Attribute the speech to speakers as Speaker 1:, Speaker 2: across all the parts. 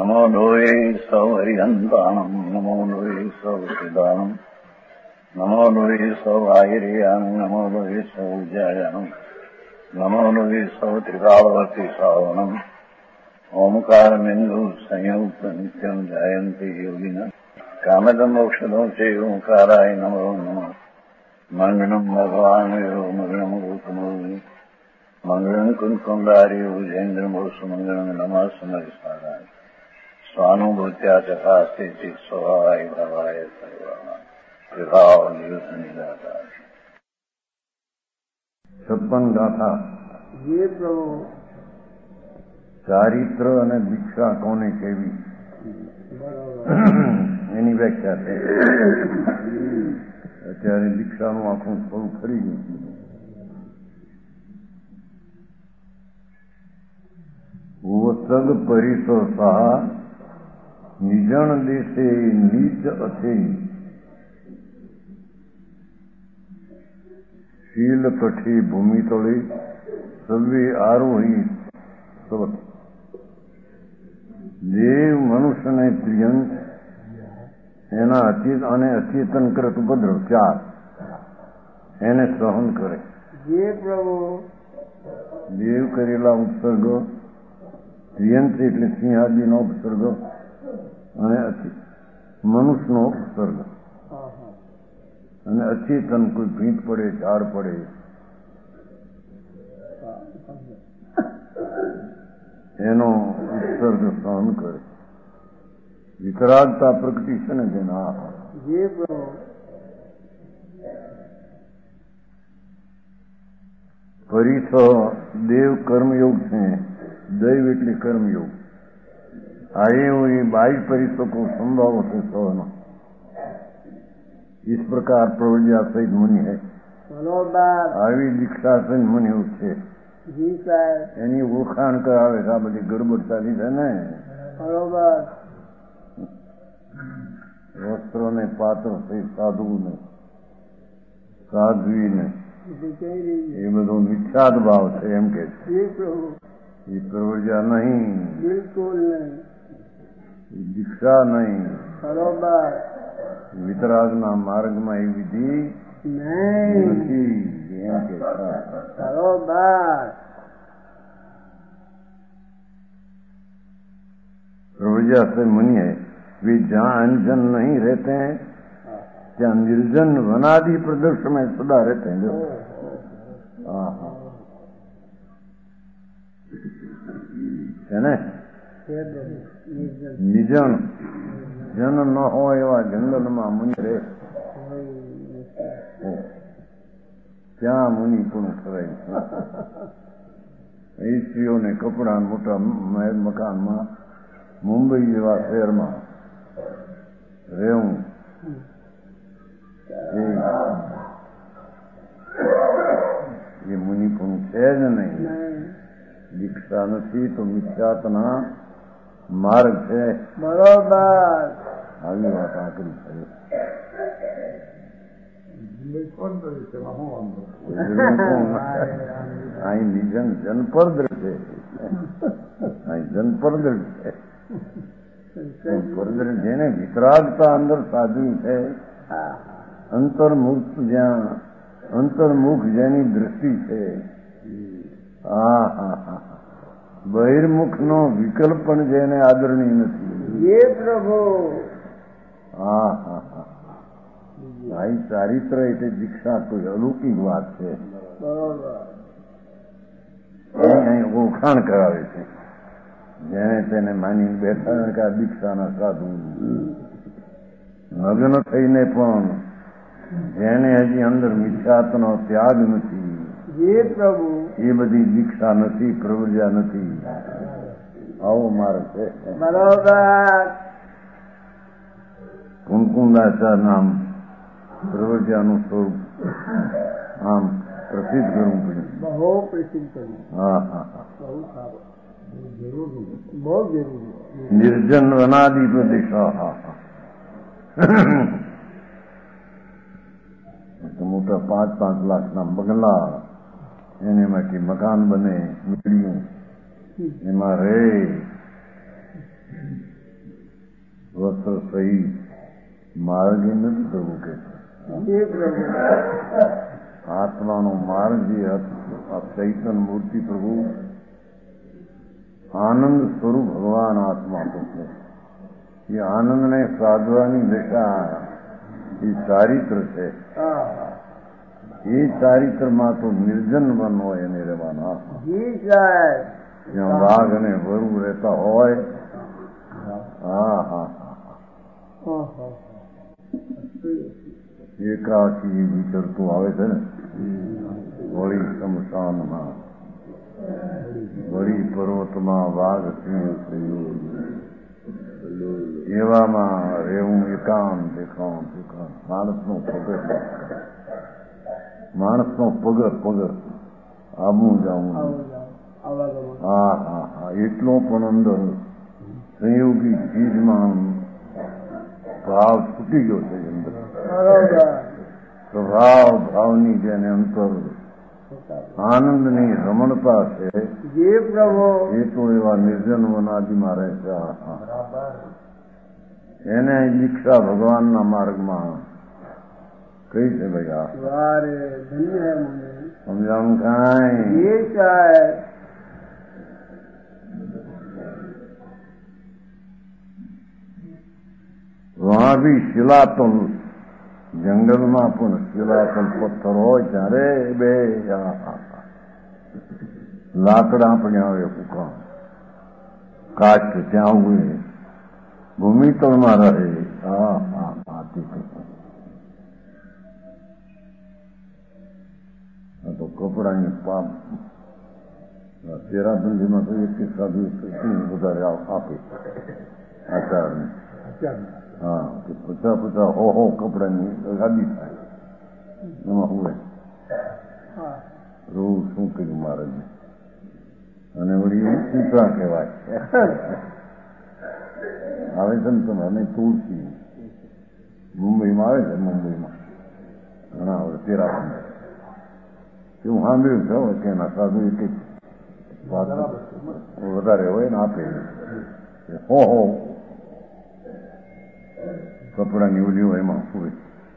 Speaker 1: નમો લોહે સૌ હરિહંતાણમ નમો લોહે સૌ સિદ્ધાણમ નમો લોહે સૌ આયર્યાણમ નમો લોહે સૌ જયાણમ નમો લોહે સૌ ત્રિકાળવતી શ્રાવણમ ઓમકારમેન્દુ સંયુક્ત નિત્યમ જાયંતી યોગિના કામદમ ઔષધો છે ઓંકારાય નમો નમઃ મંગળમ ભગવાન મંગળમ ગૌતમોની મંગળમ કુંકુંડારી ઉજેન્દ્રમો સુમંગળમ નમઃ સમરિસ્મરાય સ્વાનુભૂત્યા ચકાસ્તે સ્વભાવાય ભાવાય સર્વાય વિભાવ નિદાતા 56 ગાથા.
Speaker 2: જે પ્રભુ
Speaker 1: ચારિત્ર અને દીક્ષા કોને કેવી એની વ્યાખ્યા છે. અત્યારે દીક્ષાનું આખું સ્વરૂપ ખરી ગયું. વસગ પરિસો સહા નિજણ દેશે નીચ અથે શીલ કઠી ભૂમિ તળે સર્વે આરોહી સવત. દેવ મનુષ્યને પ્રિયંક એના અચેત અને અચેતન કરત ઉપદ્રવ 4 એને સહન કરે.
Speaker 2: જે પ્રભુ
Speaker 1: દેવ કરેલા ઉત્સર્ગ, પ્રિયંક એટલે સિંહાદિનો ઉપસર્ગ અને મનુષ્યનો ઉપસર્ગ અને અચેતન કોઈ ભીંત પડે, ઝાડ પડે એનો ઉત્સર્ગ સહન કરે. વિતરાગતા પ્રગટી છે ને જેના.
Speaker 2: જે પ્રભુ
Speaker 1: પરિથ દેવ કર્મયોગ છે. दैव એટલે કર્મयोग. आए हुए 22 परिसों को संभव से सहना. इस प्रकार प्रवज्ञा सहित मुनि है. આવી દીક્ષા સહિત મુનિ છે. એની ઓળખાણ કરાવે છે. આ બધી ગડબડ ચાલી છે ને.
Speaker 2: બરોબર.
Speaker 1: વસ્ત્રો ને પાત્ર સહિત સાધુને સાધ્વીને એ બધો મિથ્યાદ ભાવ છે એમ કે છે. એ પ્રવર્જા નહીં,
Speaker 2: બિલકુલ નહીં.
Speaker 1: દીક્ષા નહીં,
Speaker 2: બરોબર.
Speaker 1: વિતરાગના માર્ગમાં એ વિધિ નથી એમ કે.
Speaker 2: બરોબર.
Speaker 1: प्रवृजा से मुनि है. वे जहाँ अनजन नहीं रहते हैं ત્યાં निर्जन वनादि प्रदर्श में सदा रहते हैं. છે ને નિજન જન ન હોય એવા જંગલમાં મુનિ રહે. ત્યાં મુનિ પૂર્ણ કરાય. એ સ્ત્રીઓને કપડા મોટા મકાનમાં મુંબઈ જેવા શહેરમાં રહેવું એ મુનિ પૂર્ણ છે જ નહીં. દીક્ષા નથી તો મિથ્યાત્વના માર્ગ છે.
Speaker 2: બરોબર.
Speaker 1: આવી વાત આકરી છે. અહીં નિજન જનપરદ્ર છે. અહીં જનપરદ્ર છે. પરદ્ર જેને વિતરાગતા અંદર સાધવી છે. અંતર્મુખ જ્યાં અંતર્મુખ જેની દ્રષ્ટિ છે. બહિર્મુખ નો વિકલ્પ પણ જેને આદરણીય નથી.
Speaker 2: એ પ્રભુ
Speaker 1: ભાઈ ચારિત્ર એટલે દીક્ષા કોઈ અલૌકિક વાત છે. એની અહીં ઓળખાણ કરાવે છે. જેને તેને માની બેઠા કે આ દીક્ષાના સાધુ નગ્ન થઈને પણ જેને હજી અંદર મિથ્યાત્વનો ત્યાગ નથી.
Speaker 2: જે પ્રભુ
Speaker 1: એ બધી દીક્ષા નથી, પ્રવૃત્તિ નથી. આવો માર્ગ છે.
Speaker 2: બરોબર.
Speaker 1: કુમકુંદાચાર નામ પ્રવૃત્તિનું સ્વરૂપ આમ પ્રસિદ્ધ કરવું પડ્યું.
Speaker 2: બહુ પ્રસિદ્ધ કરવું.
Speaker 1: હા.
Speaker 2: બહુ સારું. બહુ જરૂરી.
Speaker 1: નિર્જન અનાદિ પ્રદેશ. મોટા 5-5 લાખના બંગલા, એને માટે મકાન બને, મીડિયું એમાં રહે. વસ્ત્ર સહી માર્ગ એ નથી પ્રભુ કે
Speaker 2: હે પ્રભુ
Speaker 1: આત્માનો માર્ગ જે આ ચૈતન્ય મૂર્તિ પ્રભુ આનંદ સ્વરૂપ ભગવાન આત્મા તો છે એ આનંદને સાધવાની દશા એ ચારિત્ર છે એ ચારિત્રમાં તો નિર્જન વન હોય એને રહેવાના
Speaker 2: જી સાહેબ
Speaker 1: જ્યાં વાઘ અને વરુ રહેતા હોય હા હા એકાકી વિચરતું આવે છે ને વળી શમશાનમાં વળી પર્વતમાં વાઘ સિંહ થયું એવામાં રહેવું એકાંત માણસનો પગ આવું જાવું હા હા હા એટલો પણ અંદર સંયોગી ચીજમાં ભાવ છૂટી ગયો છે અંદર સ્વભાવ ભાવની જેને અંતર આનંદની રમણતા છે
Speaker 2: જી પ્રભુ
Speaker 1: એ તો એવા નિર્જન વનાદિમાં રહે છે એને દીક્ષા ભગવાનના માર્ગમાં કઈ છે ભાઈ આ
Speaker 2: વારે ધન્ય હે મને
Speaker 1: સમજાવું કાંઈ
Speaker 2: જી સાહેબ
Speaker 1: વહાં બી શિલાતલ જંગલમાં પણ શિલાતલ પથ્થર હોય ત્યારે બે લાકડા પણ આવે ફૂકા કાચ ત્યાં ઉગી ભૂમિતળમાં રહે હા હા હા તો કપડાની પાપ તેરાબંધીમાં તો એક સાધુ વધારે આપે આચારને હા પચાસ હો કપડાની ગાદી થાય એમાં હું રોજ શું કર્યું મહારાજને અને વળી ચિત્રા કહેવાય આવે છે ને તમે અને તુલસી મુંબઈમાં આવે છે મુંબઈમાં ઘણા આવે તેરાબંધ હું સાંભળ્યું છે કે એના સાધુ એક વધારે હોય ને આપે હો કપડાની ઓલી હોય એમાં હોય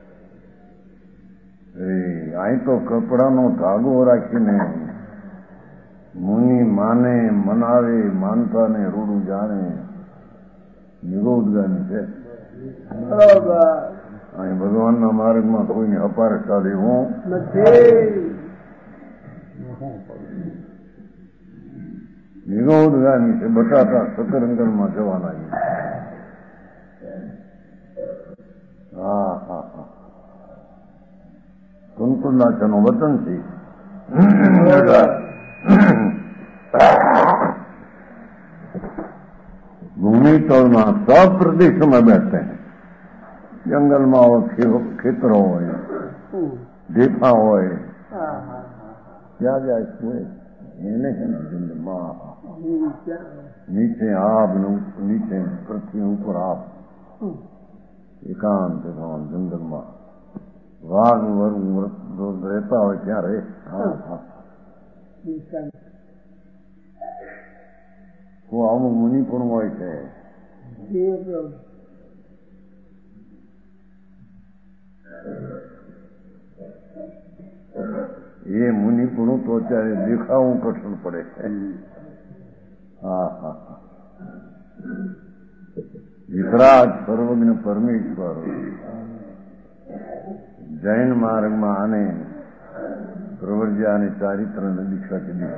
Speaker 1: અહીં તો કપડાનો ધાગો રાખીને મુનિ માને મનાવે માનતા ને રૂડું જાણે નિગોદગાની છે અહીં ભગવાનના માર્ગમાં કોઈને અપાર ચાલે હું નિગોદગાની છે બટાટા સતરંગલમાં જવાના હા હા હા કુંકુલાચાનું વતન છે ભૂમિતળમાં सब પ્રદેશમાં બેઠते हैं જંગલમાં હોય ખેતરો હોય ઢેફા હોય ત્યાં જાય શું એને જંગલમાં નીચે આબ નીચે પૃથ્વી ઉપર આપ એકાંત જંગલમાં વાઘ વરુ રહેતા હોય ત્યાં રહે આવું મુનિ પણ હોય છે એ મુનિ પણ તો અત્યારે દેખાવું કઠણ પડે છે હા હા હા વિતરાગ સર્વજ્ઞ પરમેશ્વર જૈન માર્ગમાં આને प्रवर्ज्या ने चारित्र ने दीक्षा की दी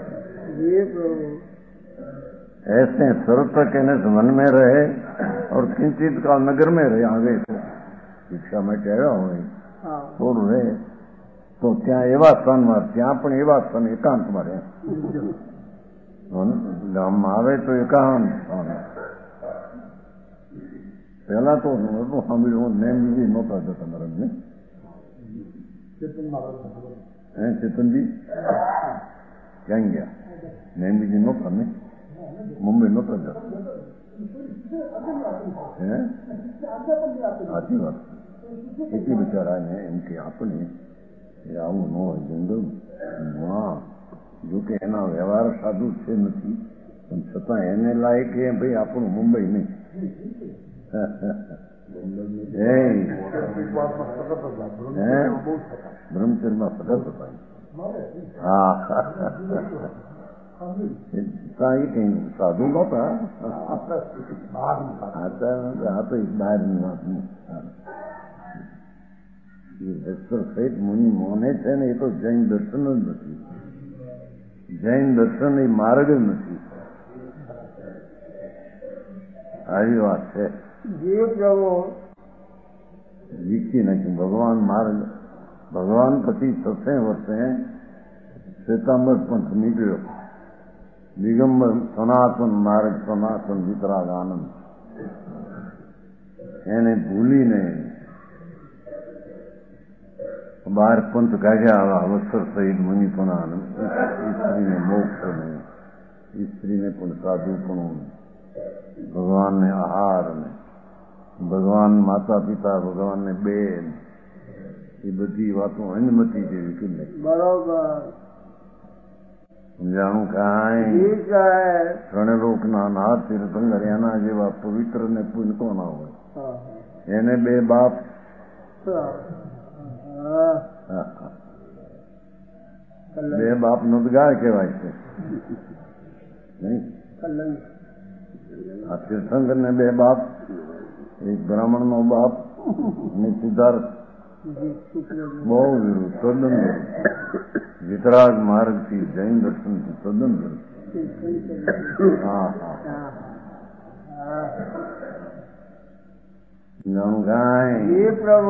Speaker 1: ऐसे सर्वत्र कहने से मन में रहे और किंचित काल नगर में रहे आगे दीक्षा में कह થોડું રહે તો ત્યાં એવા સ્થાનમાં ત્યાં પણ એવા સ્થાન એકાંતમાં રહે ગામમાં આવે તો એકાંત સ્થાન પહેલા તો એટલું સાંભળ્યું નેમ બીજી નહોતા જતા મારા ને ચેતનજી ક્યાં ગયા નેમ બીજી નહોતા ને મુંબઈ નહોતા જતા સાચી વાત એટલી બિચારા ને એમ કે આપણે આવું ન હોય જંગલ હા જોકે એના વ્યવહાર સાધુ છે નથી પણ છતાં એને લાયક એ ભાઈ આપણું મુંબઈ નહીં બ્રહ્મચર્યમાં સતત હતા. હા કઈ સાધુ નહોતા. આ તો બહારની વાત સહિત મુનિ મોને છે ને, એ તો જૈન દર્શન જ નથી. જૈન દર્શન એ માર્ગ જ નથી. આવી વાત છે. વિકસી નાખ્યું ભગવાન માર્ગ. ભગવાન પછી 600 વર્ષે શ્વેતાંબર પંથ નીકળ્યો. દિગંબર સનાતન માર્ગ, સનાતન વિતરાગ આનંદ, એને ભૂલીને 12 પંથ કાઢ્યા. અવસર સહિત મુનિપણા, સ્ત્રીને મોક્ષ નહીં, સ્ત્રીને પણ સાધુપણું, ભગવાનને આહાર, ભગવાન માતા પિતા, ભગવાનને બેન, એ બધી વાતો અનુમતિ જેવી કે નહીં.
Speaker 2: બરોબર.
Speaker 1: સમજાણું કાંઈ? ત્રણલોકના નાથ તીર્થંકર એના જેવા પવિત્ર ને પુણ્ય કોના હોય? એને 2 બાપ. બે બાપનો તો ગાય કહેવાય છે નહીં? આ તીર્થંકર ને 2 બાપ, એક બ્રાહ્મણ નો બાપ અને સિદ્ધાર્થ. બહુ વિરુદ્ધ, તદ્દન વિરુદ્ધ. વિતરાગ માર્ગ થી, જૈન દર્શન થી તદ્દન વિરુદ્ધ. હા હા જાણું કાંઈ?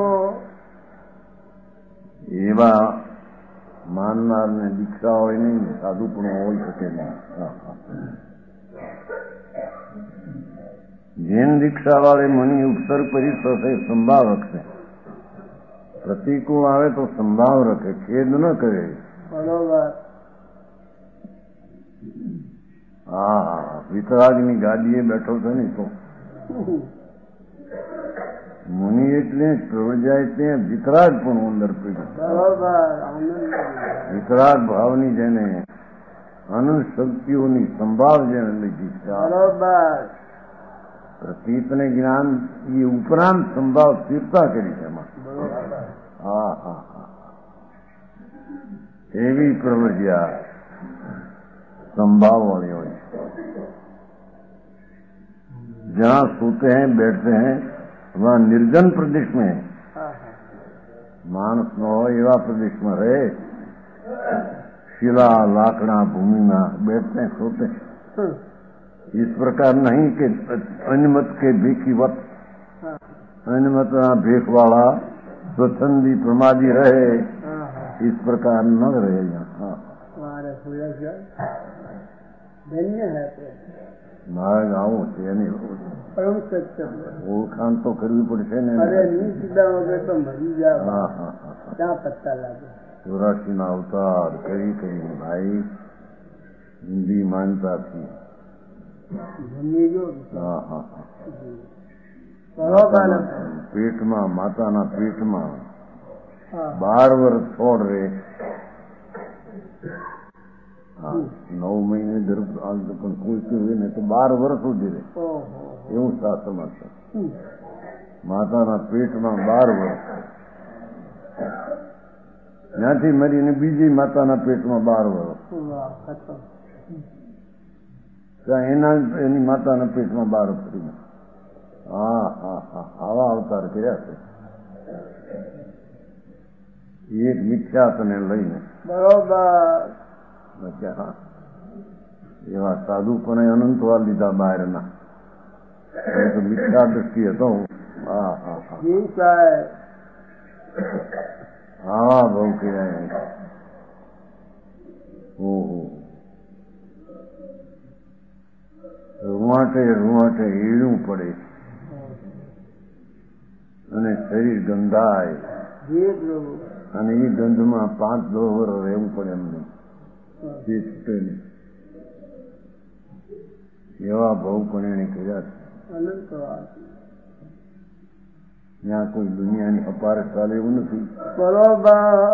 Speaker 1: એવા માનનાર ને દીક્ષા હોય નહીં, સાધુ પણ હોઈ શકે નહીં. જૈન દીક્ષા વાળે મની ઉપસર્ગ પરિસર સંભાવ રખે. પ્રતિકૂળ આવે તો સંભાવ રખે, ખેદ ન કરે. હા હા વિતરાગની ગાડીએ બેઠો છે ને તો મુનિ એટલે પ્રવજાય ત્યાં વિતરાગ પણ અંદર પીડ્યું. વિતરાગ ભાવની જેને અનંત શક્તિઓની સંભાવ જેને લીધી છે. પ્રતીતને જ્ઞાન એ ઉપરાંત સંભાવ સ્થિરતા કરી છે એમાં. હા હા હા એવી પ્રવજ્યા संभाव वाली हो. जहाँ सोते हैं बैठते हैं वहाँ निर्जन प्रदेश में मानस न हो एवा प्रदेश में रहे. शिला लाकड़ा भूमि में बैठते हैं, सोते हैं. इस प्रकार नहीं कि अन्यमत के भीखीवत, अन्यमत भीख वाला स्वच्छंदी प्रमादी रहे, इस प्रकार न रहे यहाँ.
Speaker 2: ધન્ય હે
Speaker 1: માર્ગ આવો છે એની
Speaker 2: પરમ સત્ય
Speaker 1: ઓળખાણ તો કરવી પડશે ને.
Speaker 2: અરે નિશ્ચિતા વગર તો મરી જાય.
Speaker 1: હા હા
Speaker 2: ત્યાં પત્તા લાગે.
Speaker 1: 84 ના અવતાર કરી કરીને ભાઈ હિન્દી માનતા થી. હા હા પેટમાં, માતાના પેટમાં 12 વર્ષ છોડ રે. 9 મહિને ગર્ભ પણ પૂછતું હોય ને તો 12 વર્ષ સુધી રહે એવું શાસ્ત્રમાં છે. માતાના પેટમાં 12 વર્ષ, ત્યાંથી મરીને બીજી માતાના પેટમાં 12 વર્ષ, એની માતાના પેટમાં 12 ફરી. હા હા હા આવા અવતાર કર્યા છે એક મિથ્યાતને લઈને. બરોબર. હા એવા સાધુ પણ અનંત વાર લીધા બહારના. તો મિથ્યા દ્રષ્ટિ હતો. હા હા હા બહુ કર્યા. ઓહો રૂવાટે રૂવાટે હીડું પડે અને શરીર ગંધાય અને એ ગંધમાં 5-10 વર્ષ રહેવું પડે એમને. જે છૂટે નહીં એવા ભાવ પણ એને કર્યા છે. ત્યાં કોઈ દુનિયાની અપાર ચાલે એવું નથી. બરોબર.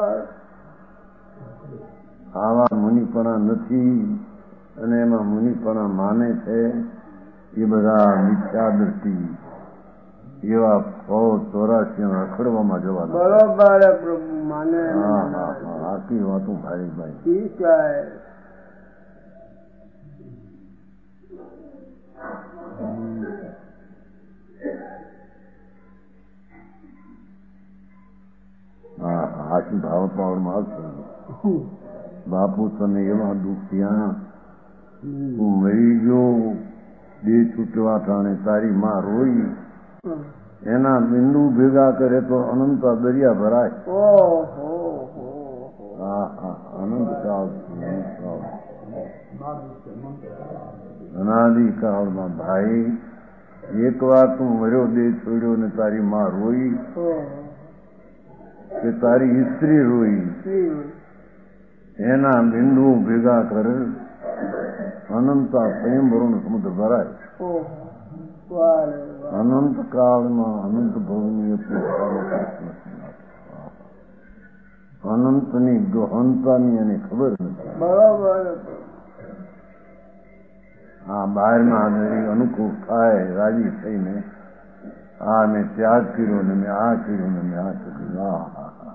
Speaker 1: આવા મુનિપણા નથી અને એમાં મુનિપણા માને છે એ બધા મિથ્યા દ્રષ્ટિ એવા 84 રખડવામાં જવા
Speaker 2: બરોબર પ્રભુ માને
Speaker 1: આખી વાતું ભાઈ ભાઈ
Speaker 2: ઠીક છે.
Speaker 1: આખી ભાવ પાવરમાં આવશે. બાપુ તને એવા દુઃખ ત્યાં તું મરી ગયો, દેહ છૂટવા ટાણે તારી માં રોઈ, એના બિંદુ ભેગા કરે તો અનંત દરિયા ભરાય. અનંત કાળ અનાદિકાળમાં ભાઈ એક વાર તું મર્યો, દેહ છોડ્યો ને તારી માં રોઈ કે તારી સ્ત્રી રોઈ, એના બિંદુ ભેગા કરે અનંત સ્વયંભરનો સમુદ્ર ભરાય. અનંત કાળમાં અનંત ભવનીય અનંતની ગહનતાની એને ખબર નથી.
Speaker 2: બરોબર.
Speaker 1: આ બહારના અનુકૂળ થાય રાજી થઈને આ મેં ત્યાગ કર્યો ને મેં આ કર્યું ને મેં આ કર્યું.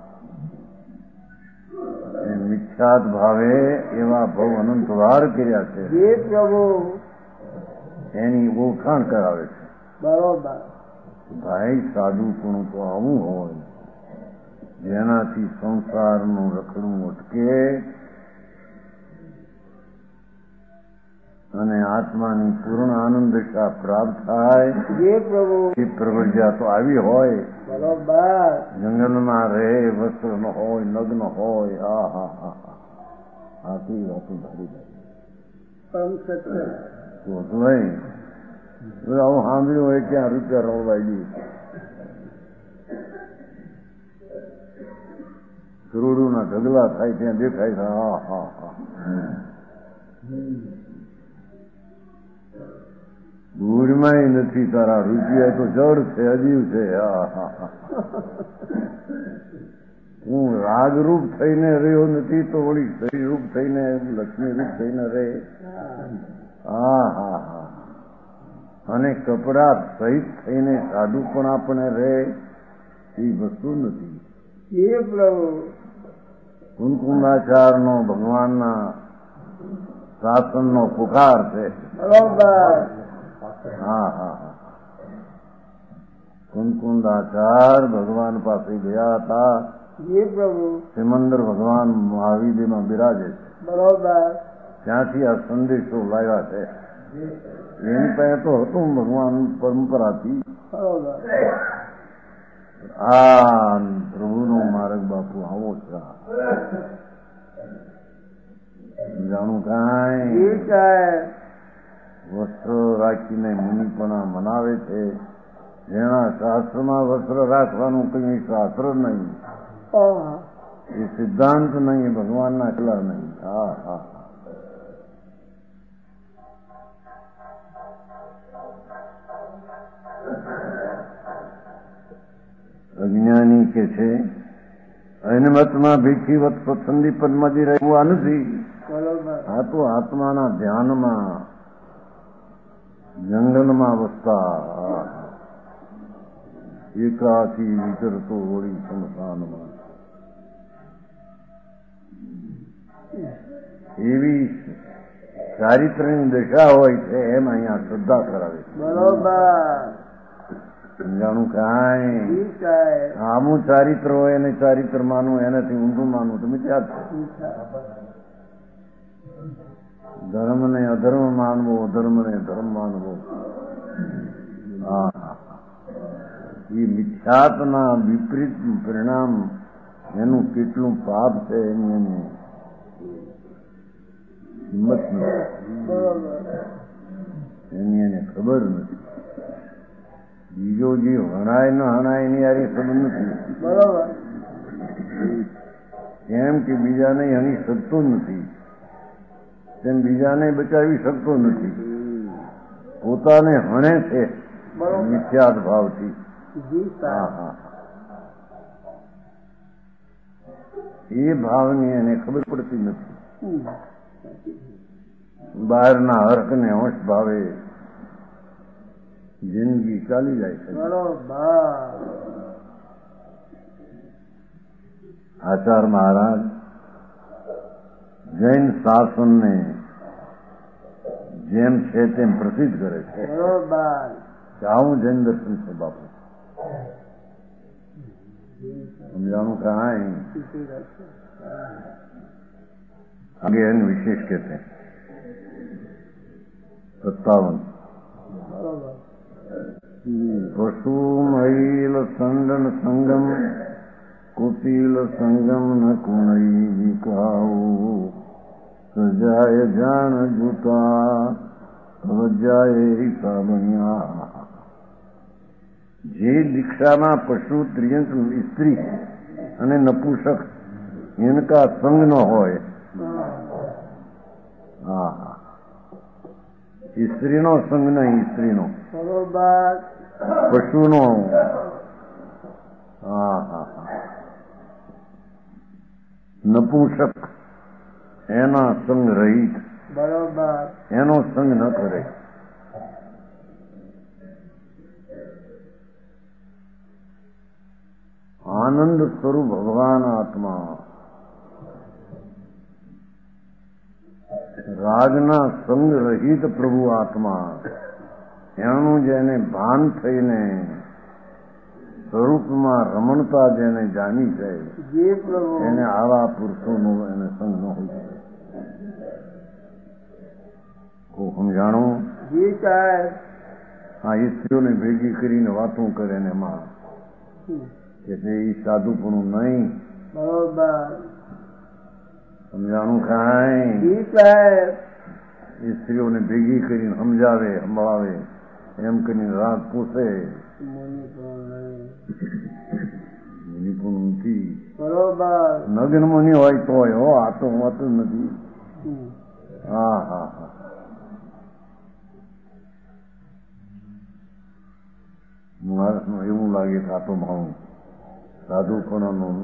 Speaker 1: મિથ્યાત ભાવે એવા ભવ અનંત વાર કર્યા છે. એની ઓળખાણ કરાવે છે.
Speaker 2: બરોબર.
Speaker 1: ભાઈ સાધુપણું તો આવું હોય જેનાથી સંસારનું રખડવું અટકે અને આત્માની પૂર્ણ આનંદ દશા પ્રાપ્ત થાય. એ પ્રવૃત્તિ તો આવી હોય.
Speaker 2: બરોબર.
Speaker 1: જંગલમાં રહે, વસ્ત્ર ન હોય, નગ્ન હોય. આખી વાતો ધારી
Speaker 2: પરમ સત્ય.
Speaker 1: આવું સાંભળ્યું હોય ત્યાં રૂપિયા રળવાઈ ગઈ, કરોડોના ઢગલા થાય ત્યાં દેખાય છે. ભૂરમાં નથી તારા રૂપિયા તો જડ છે, અજીવ છે. હું રાગરૂપ થઈને રહ્યો નથી તો વળી શરીરૂપ થઈને લક્ષ્મીરૂપ થઈને રહે. અને કપડા સહિત થઈને સાધુ પણ આપણે રહે એ વસ્તુ નથી.
Speaker 2: એ પ્રભુ
Speaker 1: કુંકુંદાચારનો ભગવાનના શાસનનો પુકાર છે.
Speaker 2: બરોબર.
Speaker 1: કુંકુંદાચાર ભગવાન પાસે ગયા હતા.
Speaker 2: એ પ્રભુ
Speaker 1: સિમંદર ભગવાન મહાવીરમાં બિરાજે છે.
Speaker 2: બરોબર.
Speaker 1: ત્યાંથી આ સંદેશો લાવ્યા છે. એની પાસે તો હતું ભગવાન પરંપરાથી. આ પ્રભુનો માર્ગ બાપુ આવો છે. જાણું કાંઈ વસ્ત્ર રાખીને મુનિપણા મનાવે છે. જેના શાસ્ત્રમાં વસ્ત્ર રાખવાનું કઈ શાસ્ત્ર નહીં, એ સિદ્ધાંત નહીં, ભગવાનના કલા નહીં. અજ્ઞાની કે છે અનમતમાં ભીખીવત સ્વચ્છંદી પદમાંથી રહેવું આ નથી. આ તો આત્માના ધ્યાનમાં જંગલમાં વસતા એકાથી વિચરતો વળી સંસારમાં એવી ચારિત્રની દશા હોય છે. એમ અહીંયા શ્રદ્ધા કરાવે છે.
Speaker 2: બરોબર.
Speaker 1: સમજાણું કાંઈ આમું ચારિત્ર હોય એને ચારિત્ર માનવું, એનાથી ઊંધું માનવું તમે ત્યાં છે. ધર્મને અધર્મ માનવો, અધર્મને ધર્મ માનવો. એ મિથ્યાત્વના વિપરીત પરિણામ એનું કેટલું પાપ છે એની એને હિંમત નથી, એની એને ખબર નથી. બીજો જે હણાય ન હણાય એની યાર સંબંધ નથી.
Speaker 2: બરોબર.
Speaker 1: કેમ કે બીજાને હણી શકતો નથી, તેમ બીજાને બચાવી શકતો નથી. પોતાને હણે છે મિથ્યાત ભાવથી. એ ભાવની એને ખબર પડતી નથી. બહારના હર્કને હોશ ભાવે જિંદગી ચાલી જાય છે.
Speaker 2: બરોબર.
Speaker 1: આચાર મહારાજ જૈન શાસનને જેમ છે તેમ પ્રસિદ્ધ કરે છે.
Speaker 2: બરોબર.
Speaker 1: કે આવું જૈન દર્શન છે બાપુ. समझाणु कहाँ है आगे अन्य विशेष कहते हैं. 57 पशु मईल संडन संगम कुटिल संगम न कुणई काऊ सजाए जान जूता वजाए साबनिया. જે દીક્ષાના પશુ ત્રિયંત સ્ત્રી અને નપુંસક એનકા સંગ ન હોય. હા હા, સ્ત્રીનો સંગ નહીં, સ્ત્રીનો પશુનો. હા હા હા, નપુંસક એના સંગ રહિત,
Speaker 2: બરોબર,
Speaker 1: એનો સંગ ન કરે. આનંદ સ્વરૂપ ભગવાન આત્મા રાજના સંગ રહિત પ્રભુ આત્મા એનું જેને ભાન થઈને સ્વરૂપમાં રમણતા જેને જાણી છે એને આવા પુરુષોનો એને સંગ ન હોય શકે. હું સમજાણું. આ સ્ત્રીઓને ભેગી કરીને વાતો કરે ને એમાં કે એ સાધુપણું નહીં.
Speaker 2: બરોબર.
Speaker 1: સમજાણું કાંઈ. સ્ત્રીઓને ભેગી કરીને સમજાવે સંભળાવે એમ કરીને રાત પૂછે મુનિપુણ નથી.
Speaker 2: બરોબર.
Speaker 1: નગ્ન મુનિ હોય તોય હો, આ તો હોતું નથી. હા હા હા, માણસનું એવું લાગે કે આ તો મારું સાધુપણાનું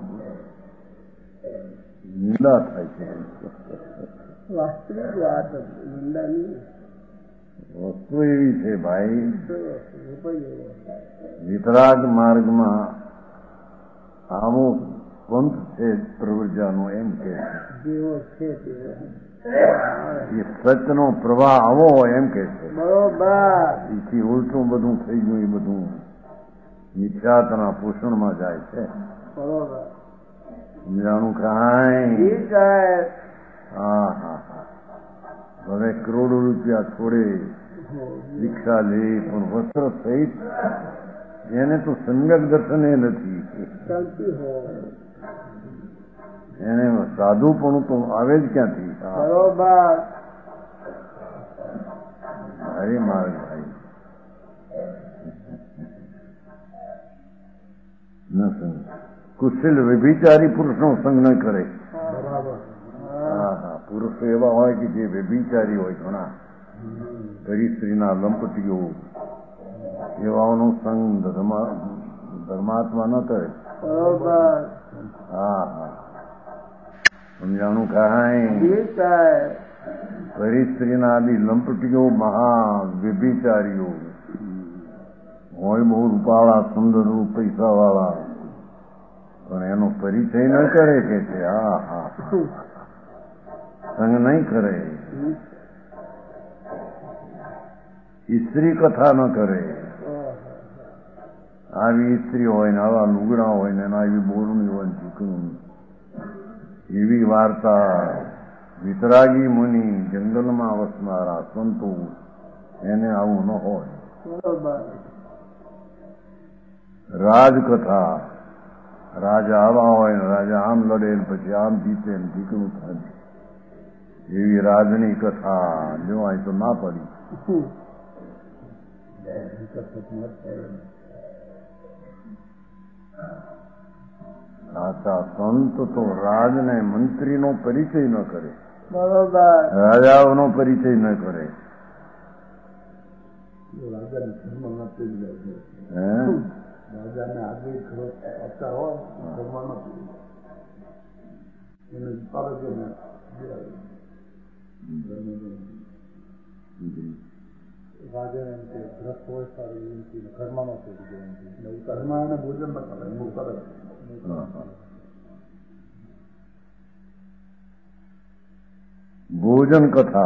Speaker 1: નિંદા થાય છે.
Speaker 2: વાસ્તવિક વાત નિંદાની
Speaker 1: વસ્તુ એવી છે ભાઈ. વિતરાગ માર્ગમાં આવો પંથ છે પ્રવૃજાનો એમ કે
Speaker 2: જેવો છે
Speaker 1: એ સત્યનો પ્રવાહ આવો હોય એમ કે છે.
Speaker 2: બરોબર.
Speaker 1: એથી ઉલટું બધું થઈ ગયું. એ બધું મિથ્યાત્વના પોષણમાં જાય છે.
Speaker 2: બરોબર.
Speaker 1: સમજાણું કાંઈ. હા હા હા, હવે કરોડો રૂપિયા છોડે, દીક્ષા લે, પણ વસ્ત્ર સહિત એને તો સમ્યક દર્શન એ નથી. એને સાધુપણું તો આવે જ ક્યાંથી.
Speaker 2: બરોબર.
Speaker 1: હરે મારે ભાઈ ન સંગ. કુશલ વ્યભિચારી પુરુષનો સંગ ન કરે. હા હા, પુરુષો એવા હોય કે જે વ્યભિચારી હોય ઘણા, ગરી સ્ત્રીના લંપટીઓ, એવાઓનો સંગ ધર્માત્મા ન કરે. હા હા, સમજાણું કાંઈ. ગરી સ્ત્રીના આદિ લંપટીઓ મહા વ્યભિચારીઓ હોય, બહુ રૂપાળા, સુંદર રૂપ, પૈસા વાળા, પણ એનો પરિચય ન કરે કે છે. હા હા, સંગ નહીં કરે. સ્ત્રી કથા ન કરે. આવી સ્ત્રી હોય ને આવા લુગડા હોય ને આવી બોરણી હોય ને ચીકણું, એવી વાર્તા વિતરાગી મુનિ જંગલમાં વસનારા સંતો એને આવું ન હોય. રાજકથા, રાજા આવા હોય ને રાજા આમ લડે ને પછી આમ જીતે ને ચીકણું થાય, એવી રાજની કથા જો અહીં તો ના પડી. સાચા સંત તો રાજને મંત્રીનો પરિચય ન કરે.
Speaker 2: બરોબર.
Speaker 1: રાજાઓનો પરિચય ન કરે.
Speaker 3: રાજાને આગળ આપતા હોય ધર્મનો એને રાજા એમ કે ગ્રસ્ત હોય સારી વિનંતી ઘરમાં નો થઈ ગયો ઘરમાં એને ભોજન ન કરે એનું કરે.
Speaker 1: ભોજન કથા,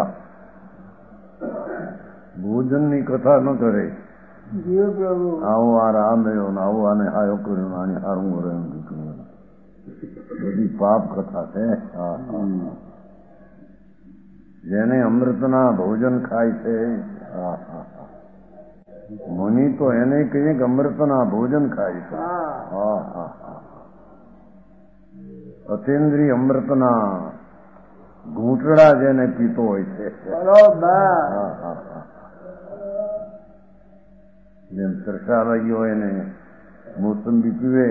Speaker 1: ભોજનની કથા ન કરે. આવો આ રામ રહ્યો ને આવું આને હાયો કર્યો આને હારું રહ્યું દીકરું, બધી પાપ કથા છે. જેને અમૃતના ભોજન ખાય છે મુનિ તો એને કહીએ કે અમૃતના ભોજન ખાય છે. અતિન્દ્રિય અમૃતના ઘૂંટડા જેને પીતો હોય છે. જેમ સરસાવાઈઓ એને મોસંબી પીવે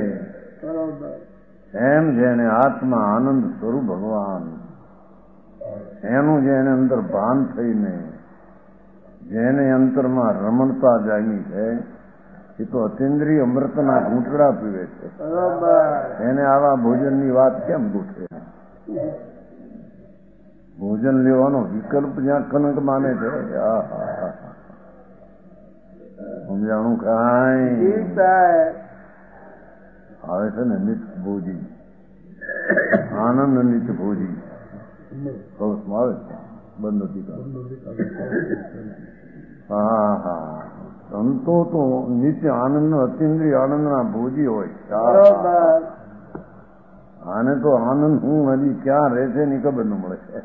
Speaker 1: એમ જેને આત્મા આનંદ સ્વરૂપ ભગવાન એનું જેને અંદર ભાન થઈને જેને અંતરમાં રમણતા જામી છે એ તો અતિન્દ્રિય અમૃતના ઘૂંટડા પીવે છે. એને આવા ભોજનની વાત કેમ ગૂંઠે? ભોજન લેવાનો વિકલ્પ જ્યાં કનક માને છે. સમજાણું કાંઈ આવે છે ને નિત ભોજી, આનંદ નિત ભોજી કૌશમાં આવે છે. બંધ નથી. સંતો તો નિત્ય આનંદ અતિન્દ્રિય આનંદના ભોજી હોય. આને તો આનંદ હું હજી ક્યાં રહે છે ની ખબર ન મળે છે.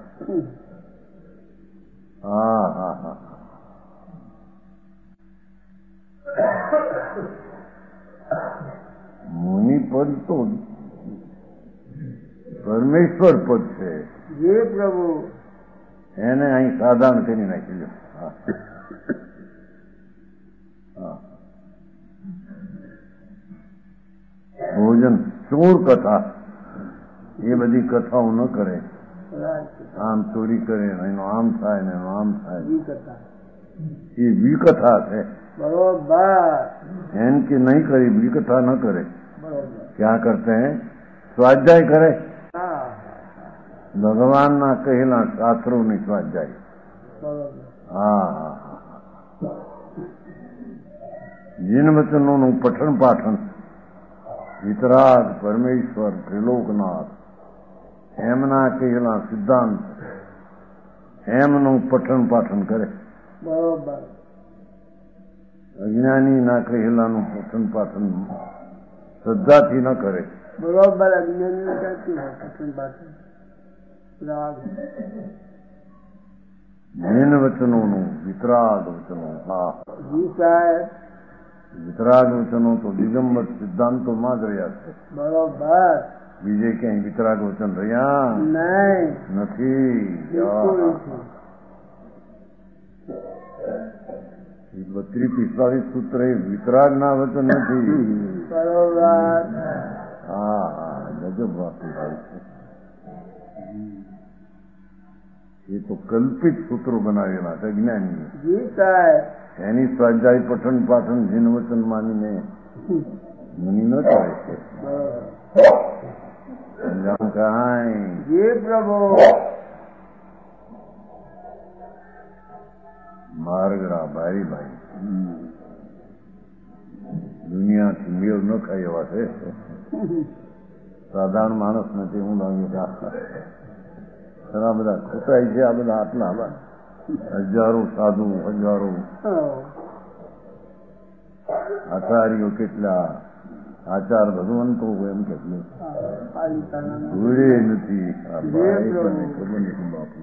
Speaker 1: મુનિ પદ તો પરમેશ્વર પદ છે.
Speaker 2: જે પ્રભુ
Speaker 1: એને અહીં સાધારણ કરી નાખી. ભોજન ચોર કથા એ બધી કથાઓ ન કરે. આમ ચોરી કરે એનો આમ થાય ને એનો આમ થાય એ વિકથા છે. એમ કે નહીં કરી વિકથા ન કરે. क्या करते हैं? स्वाध्याय करे. ભગવાનના કહેલા શાસ્ત્રોની સ્વાધ્યાય. જીન વચનોનું પઠન પાઠન વિતરાગ પરમેશ્વર ત્રિલોકનાથ એમના કહેલા સિદ્ધાંત એમનું પઠન પાઠન કરે. અજ્ઞાનીના કહેલાનું પઠન પાઠન શ્રદ્ધાથી ન કરે.
Speaker 2: બરોબર. અજ્ઞાની કરતી હોય પઠન પાઠન.
Speaker 1: જીન વચનોનું વિતરાગ વચનો. વિતરાગ વચનો તો દિગંબર સિદ્ધાંતોમાં જ રહ્યા છે.
Speaker 2: બરોબર.
Speaker 1: બીજે ક્યાંય વિતરાગ વચન રહ્યા નથી. 32-45 સૂત્ર એ વિતરાગના વચન નથી.
Speaker 2: બરોબર.
Speaker 1: ગજબ વાત થાય છે. એ તો કલ્પિત સૂત્રો બનાવેલા છે જ્ઞાની. એની સ્વાધ્યાય પઠન પાઠન જીન વચન માનીને મુનિ ન કરે છે. સમજાવું કાંઈ?
Speaker 2: પ્રભુ
Speaker 1: માર્ગડા ભાઈ ભાઈ દુનિયાથી મેળ ન ખાય એવા છે. સાધારણ માણસ નથી. હું લાગે ઘણા બધા ખોટાઈ છે. આ બધા આટલા હજારો સાધુ, હજારો આચાર્યો, કેટલા આચાર ભગવંતો એમ કે જોડે નથી. ખબર નથી બાપુ.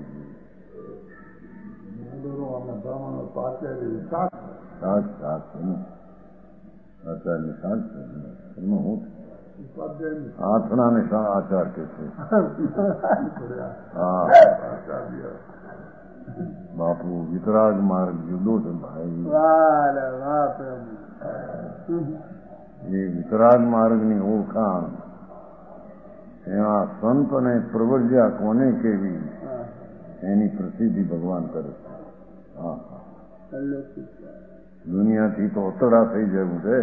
Speaker 1: આચાર્ય સાત છે. એમાં હું આથણા ને આચાર કે છે. બાપુ વિતરાગ માર્ગ જુદો છે ભાઈ. એ વિતરાગ માર્ગની ઓળખાણ એમાં સંત અને પ્રવર્જ્યા કોને કેવી એની પ્રસિદ્ધિ ભગવાન કરે છે. દુનિયાથી તો અતડા થઈ જવું છે.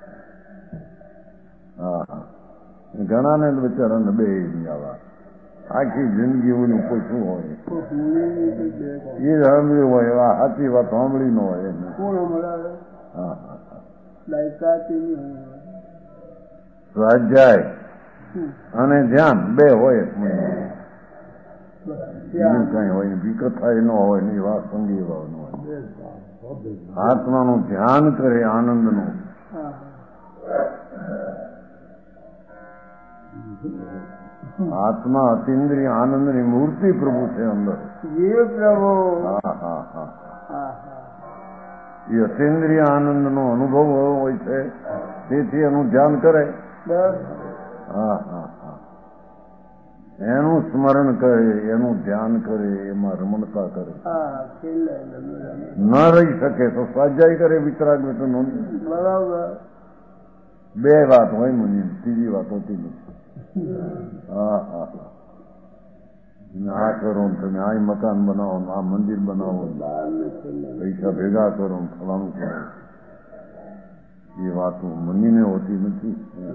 Speaker 1: ઘણા ને બિચારાને બે આવા આખી જિંદગી ઓનું કોઈ શું હોય
Speaker 2: કોઈ ભૂલી નહીં, કોઈ બે કોણ.
Speaker 1: એ સાંભળ્યું હોય એવા સાચી વાત સાંભળી ન હોય એને.
Speaker 2: કોણ હમણાં
Speaker 1: હા હા હા.
Speaker 2: લાયકાતી નહીં હમણાં.
Speaker 1: સ્વાધ્યાય અને ધ્યાન બે હોય બીજું કઈ હોય વિકથા ન હોય ને એવા સંગી ભાવ ન હોય. આત્માનું ધ્યાન કરે આનંદનું.
Speaker 2: હા
Speaker 1: આત્મા અતિન્દ્રિય આનંદની મૂર્તિ પ્રભુ છે અંદર.
Speaker 2: ये प्रभु.
Speaker 1: હા હા હા.
Speaker 2: હા હા.
Speaker 1: એ અતિન્દ્રિય આનંદનો અનુભવ હોય છે, તેથી એનું ધ્યાન કરે.
Speaker 2: બસ.
Speaker 1: હા હા હા. એનું સ્મરણ કરે, એનું ધ્યાન કરે, એમાં રમણતા કરે.
Speaker 2: હા છેલ્લે
Speaker 1: ન રહી શકે તો સ્વાધ્યાય કરે વિતરાગ વેતન.
Speaker 2: બરાબર.
Speaker 1: બે વાત હોય મુનિ, ત્રીજી વાત હોતી નથી. હા હા. આ કરો ને તમે આ મકાન બનાવો, આ મંદિર બનાવો, પૈસા ભેગા કરો, ફલાણું કરો, એ વાતો મુનિને હોતી નથી.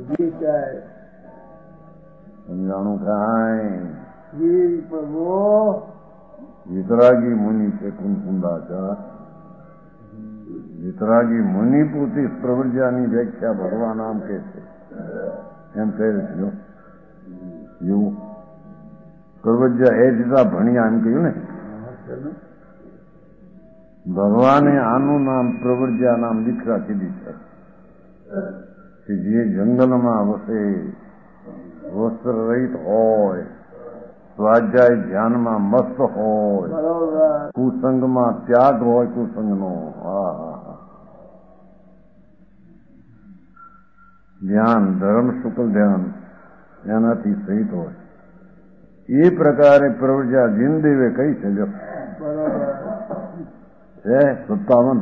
Speaker 1: સમજાણું કાંઈ
Speaker 2: પ્રભુ
Speaker 1: વિતરાગી મુનિ છે કુંકુંદાચાર. વિતરાગી મુનિ પૂરતી પ્રવૃત્તિની વ્યાખ્યા ભગવાન આમ કે છે, એમ કહે છે. એવું પ્રવજ્યા એ જતા ભણ્યા એમ કહ્યું ને. ભગવાને આનું નામ પ્રવજ્યા નામ દીક્ષા કીધી છે કે જે જંગલમાં વસે, વસ્ત્ર રહિત હોય, સ્વાધ્યાય ધ્યાનમાં મસ્ત હોય, કુસંગમાં ત્યાગ હોય કુસંગનો. હા હા હા. ધ્યાન ધર્મ શુક્લ ધ્યાન એનાથી સહિત હોય એ પ્રકારે પ્રવૃત્તિ જીનદેવે કઈ છે. જો છે 57.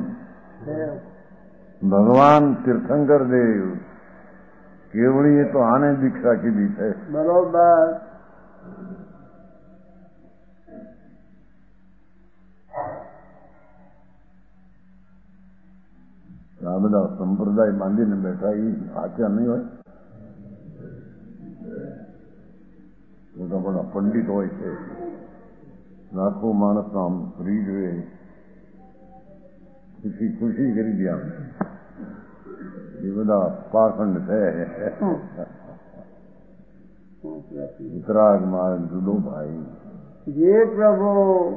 Speaker 1: ભગવાન તીર્થંકર દેવ કેવળીએ તો આને દીક્ષા કીધી છે.
Speaker 2: બરોબર.
Speaker 1: આ બધા સંપ્રદાય બાંધીને બેઠા એ સાચા નહીં હોય. મોટા મોટા પંડિત હોય છે, લાખો માણસ આમ ફ્રી જોઈએ, ખુશી ખુશી કરી દે. એ બધા પાખંડ છે. વિતરાગ માર્ગ જુદો ભાઈ.
Speaker 2: જે પ્રભુ.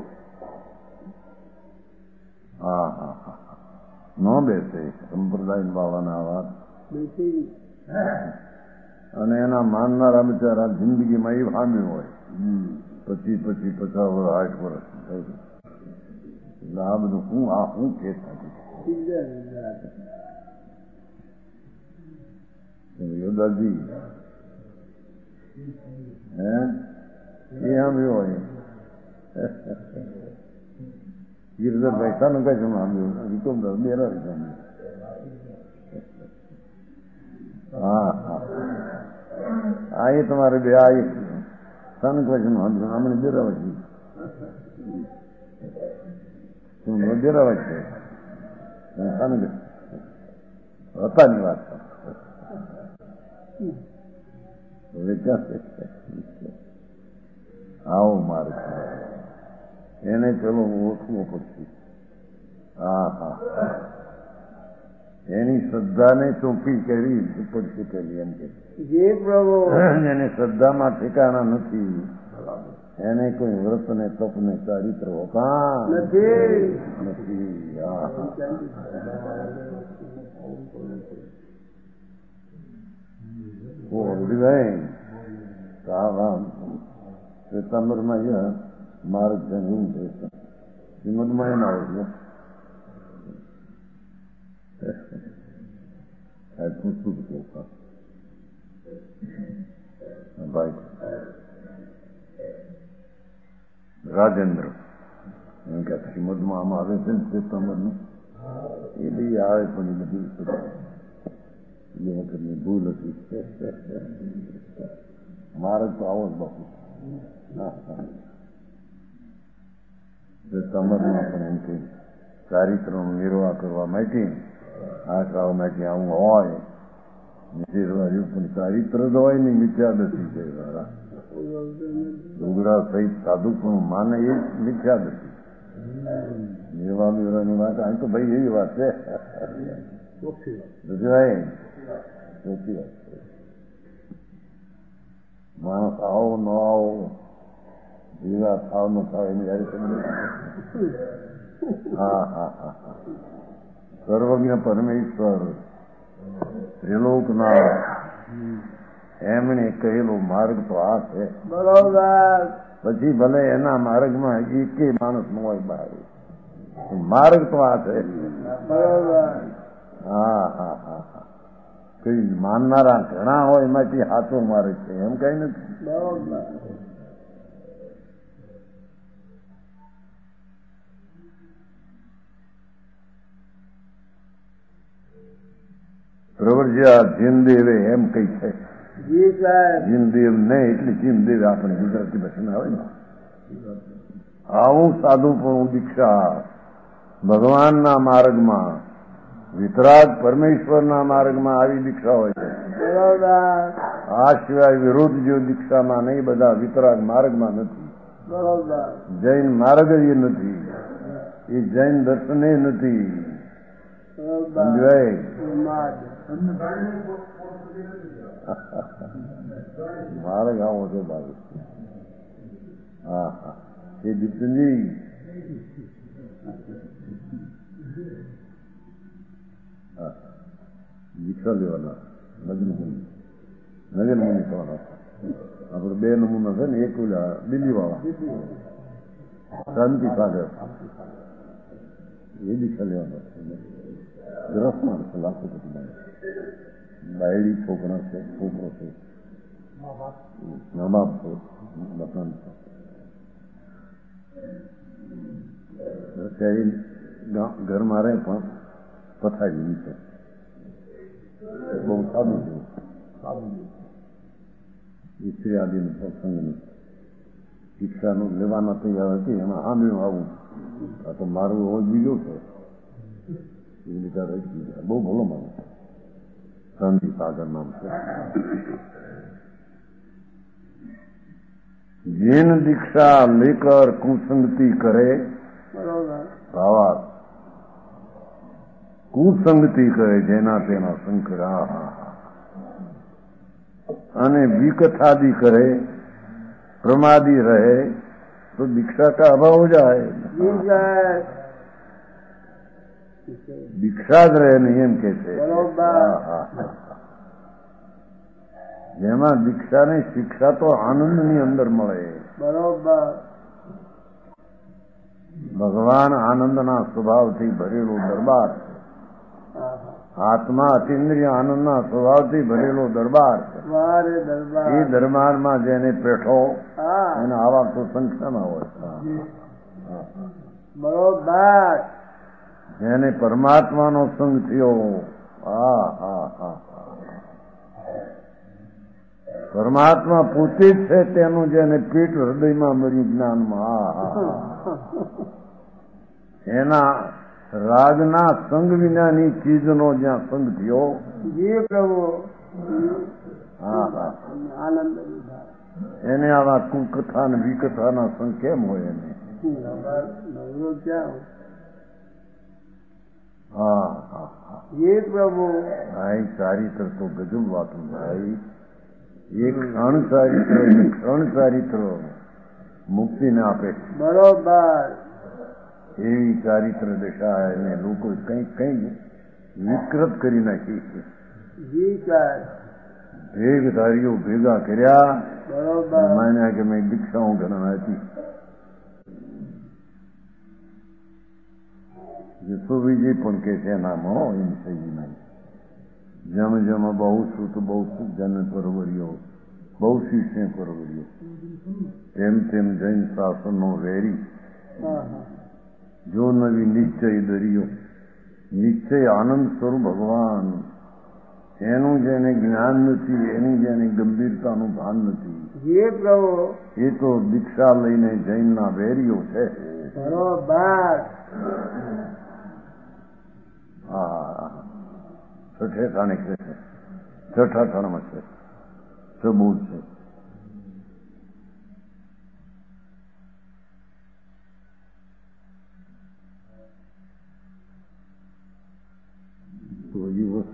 Speaker 1: હા હા હા. ન બેસે સંપ્રદાય બાવાના વાત.
Speaker 2: બેસી
Speaker 1: અને એના માનનારા બિચારા જિંદગીમાં એ સામ્યું હોય 25, 50 વર્ષ 60 વર્ષ. એટલે આ બધું હું કે યોદાજી હે એ સાંભળ્યું હોય. ગિરધરભાઈ શાનું કઈ છે સાંભળ્યું? વિકોમદાસ બેરા સાંભળ્યું. હા હા આ એ તમારે બે આ સ્થાનક વચન હમણાં બેરાવટ બેરાવટ છે સ્થાનક હતાની વાત. હવે ક્યાં આવો માર્ગ એને ચલો ઓળખવો પડશે. હા હા. એની શ્રદ્ધાને ચોખ્ખી કરી પડશે પેલી એમ કે
Speaker 2: જે પ્રભુ.
Speaker 1: એને શ્રદ્ધામાં ઠેકાણા નથી, એને કોઈ વ્રત ને તપ ને ચારિત્ર હોતા
Speaker 2: નથી.
Speaker 1: શ્વેતાંબરમાં માર્ગ જન્મ છે શ્રીમદમાં એના હોય રાજેન્દ્ર શ્રીમદમાં આમાં આવે છે ને શ્વેતાંબરનું એ બી આવે પણ એ બધી એ વખતની ભૂલ હતી. માર્ગ તો આવો જ બાપુ. શ્વેતાંબરમાં પણ એમ કે ચારિત્રનો નિર્વાહ કરવા માટે આ કરવા માટે આવું હોય નિર્વાહ પણ ચારિત્ર જ હોય ને મિથ્યાદશી છે. લુગડા સહિત સાધુ પણ માને એ મિથ્યા નથી. નિર્વા વિવરની વાત અહીં તો ભાઈ એવી વાત છે. ગુજરાય ચોખ્ખી વાત છે. માણસ આવો ન આવો, જીવા થાવ ન થાવ એની જયારે સમજ. હા હા હા હા. સર્વજ્ઞ પરમેશ્વર ત્રિલોકના એમણે કહેલો માર્ગ તો આ છે.
Speaker 2: બરોબર.
Speaker 1: પછી ભલે એના માર્ગમાં એકે માણસ ન હોય બહાર, માર્ગ તો આ છે.
Speaker 2: બરોબર.
Speaker 1: હા હા હા હા. કઈ માનનારા ઘણા હોય એમાંથી હાથો માર્ગ છે એમ કઈ નથી.
Speaker 2: બરોબર.
Speaker 1: પ્રવર્જ્યા જીનદેવે એમ કઈ છે.
Speaker 2: જી સાહેબ.
Speaker 1: જીનદેવ નહીં એટલે જીનદેવ આપણે ગુજરાતી ભાષામાં આવે ને. આવું સાધુપણું દીક્ષા ભગવાનના માર્ગમાં, વિતરાગ પરમેશ્વરના માર્ગમાં આવી દીક્ષા હોય છે.
Speaker 2: બરોબર.
Speaker 1: આ સિવાય વિરોધ જો દીક્ષામાં નહીં, બધા વિતરાગ માર્ગમાં નથી.
Speaker 2: બરોબર. જૈન
Speaker 1: માર્ગ એ નથી, એ જૈન દર્શન એ નથી. સમજાય? માર્ગ આવો છે બાબુ. હા હા. એ દીપચંદજી દીક્ષા લેવાના નગર મુનિ થવાના. આપડે બે નમૂના છે ને, એક દિલ્હી વાળા શાંતિ સાગર, એ દીક્ષા લેવાના ગ્રસ્ત માણસ લાખો પછી બાયડી છોકરા છે, છોકરો છે, મા બાપ છે, મકાન છે. ઘર મારે પણ પથારી છે. બહુ સાદું છે. સ્ત્રી આદિનું પ્રસંગનું શિક્ષાનું લેવાના તૈયાર હતી. એમાં આંબીનું આવું આ તો મારું રોજ બીજો છે. એ રીતે બહુ ભલો માનું. શાંતિ સાગર નામ છે. જેન દીક્ષા લેકર કુસંગતિ કરે, ભાવા કુસંગતિ કરે જેના તેના શંકર, અને વિકથાદि કરે, પ્રમાદી રહે તો દીક્ષા का अभाव हो जाए. દીક્ષા જ રહે નહીં એમ કે છે. જેમાં દીક્ષા ની શિક્ષા તો આનંદ ની અંદર મળે.
Speaker 2: બરોબર.
Speaker 1: ભગવાન આનંદના સ્વભાવથી ભરેલો દરબાર, આત્મા અતિન્દ્રિય આનંદના સ્વભાવથી ભરેલો દરબાર, એ દરબારમાં જેને પેઠો એને આવા તો સંખ્યામાં હોય.
Speaker 2: બરોબર.
Speaker 1: જેને પરમાત્માનો સંગ થયો, પરમાત્મા પોતે જ છે તેનું જેને પેટ હૃદયમાં મળ્યું જ્ઞાનમાં, એના રાગના સંગ વિનાની ચીજનો જ્યાં સંગ થયો.
Speaker 2: જી પ્રભુ.
Speaker 1: આનંદ. એને આવા કુકથા ને વિકથાના સંગ કેમ હોય એને?
Speaker 2: જી પ્રભુ.
Speaker 1: ભાઈ ચારિત્ર તો ગજબ વાત ભાઈ. એક ક્ષણ ચારિત્ર મુક્તિને આપે.
Speaker 2: બરોબર.
Speaker 1: એવી ચારિત્ર દશા એને લોકો કઈ વિકૃત કરી નાખી છે. ભેગધારીઓ ભેગા કર્યા, માન્યા કે મેં દીક્ષાઓ ઘણા હતી. વિજય પણ કે છે એનામાં એમ સહીમાં જમ જમ બહુ સુત બહુ સુખ જન પરવર્યો, બહુ શિષ્ય પરવર્યો, તેમ તેમ જૈન શાસનનો વેરી, જો નવી નિશ્ચય દરિયો, નિશ્ચય આનંદ સ્વરૂપ ભગવાન, એનું જેને જ્ઞાન નથી, એની જેને ગંભીરતાનું ભાન નથી, એ તો દીક્ષા લઈને જૈનના વેરીઓ છે.
Speaker 2: બરોબર.
Speaker 1: છઠે ઠાણે છે, છઠ્ઠા ઠાણમાં છે, સબૂત છે.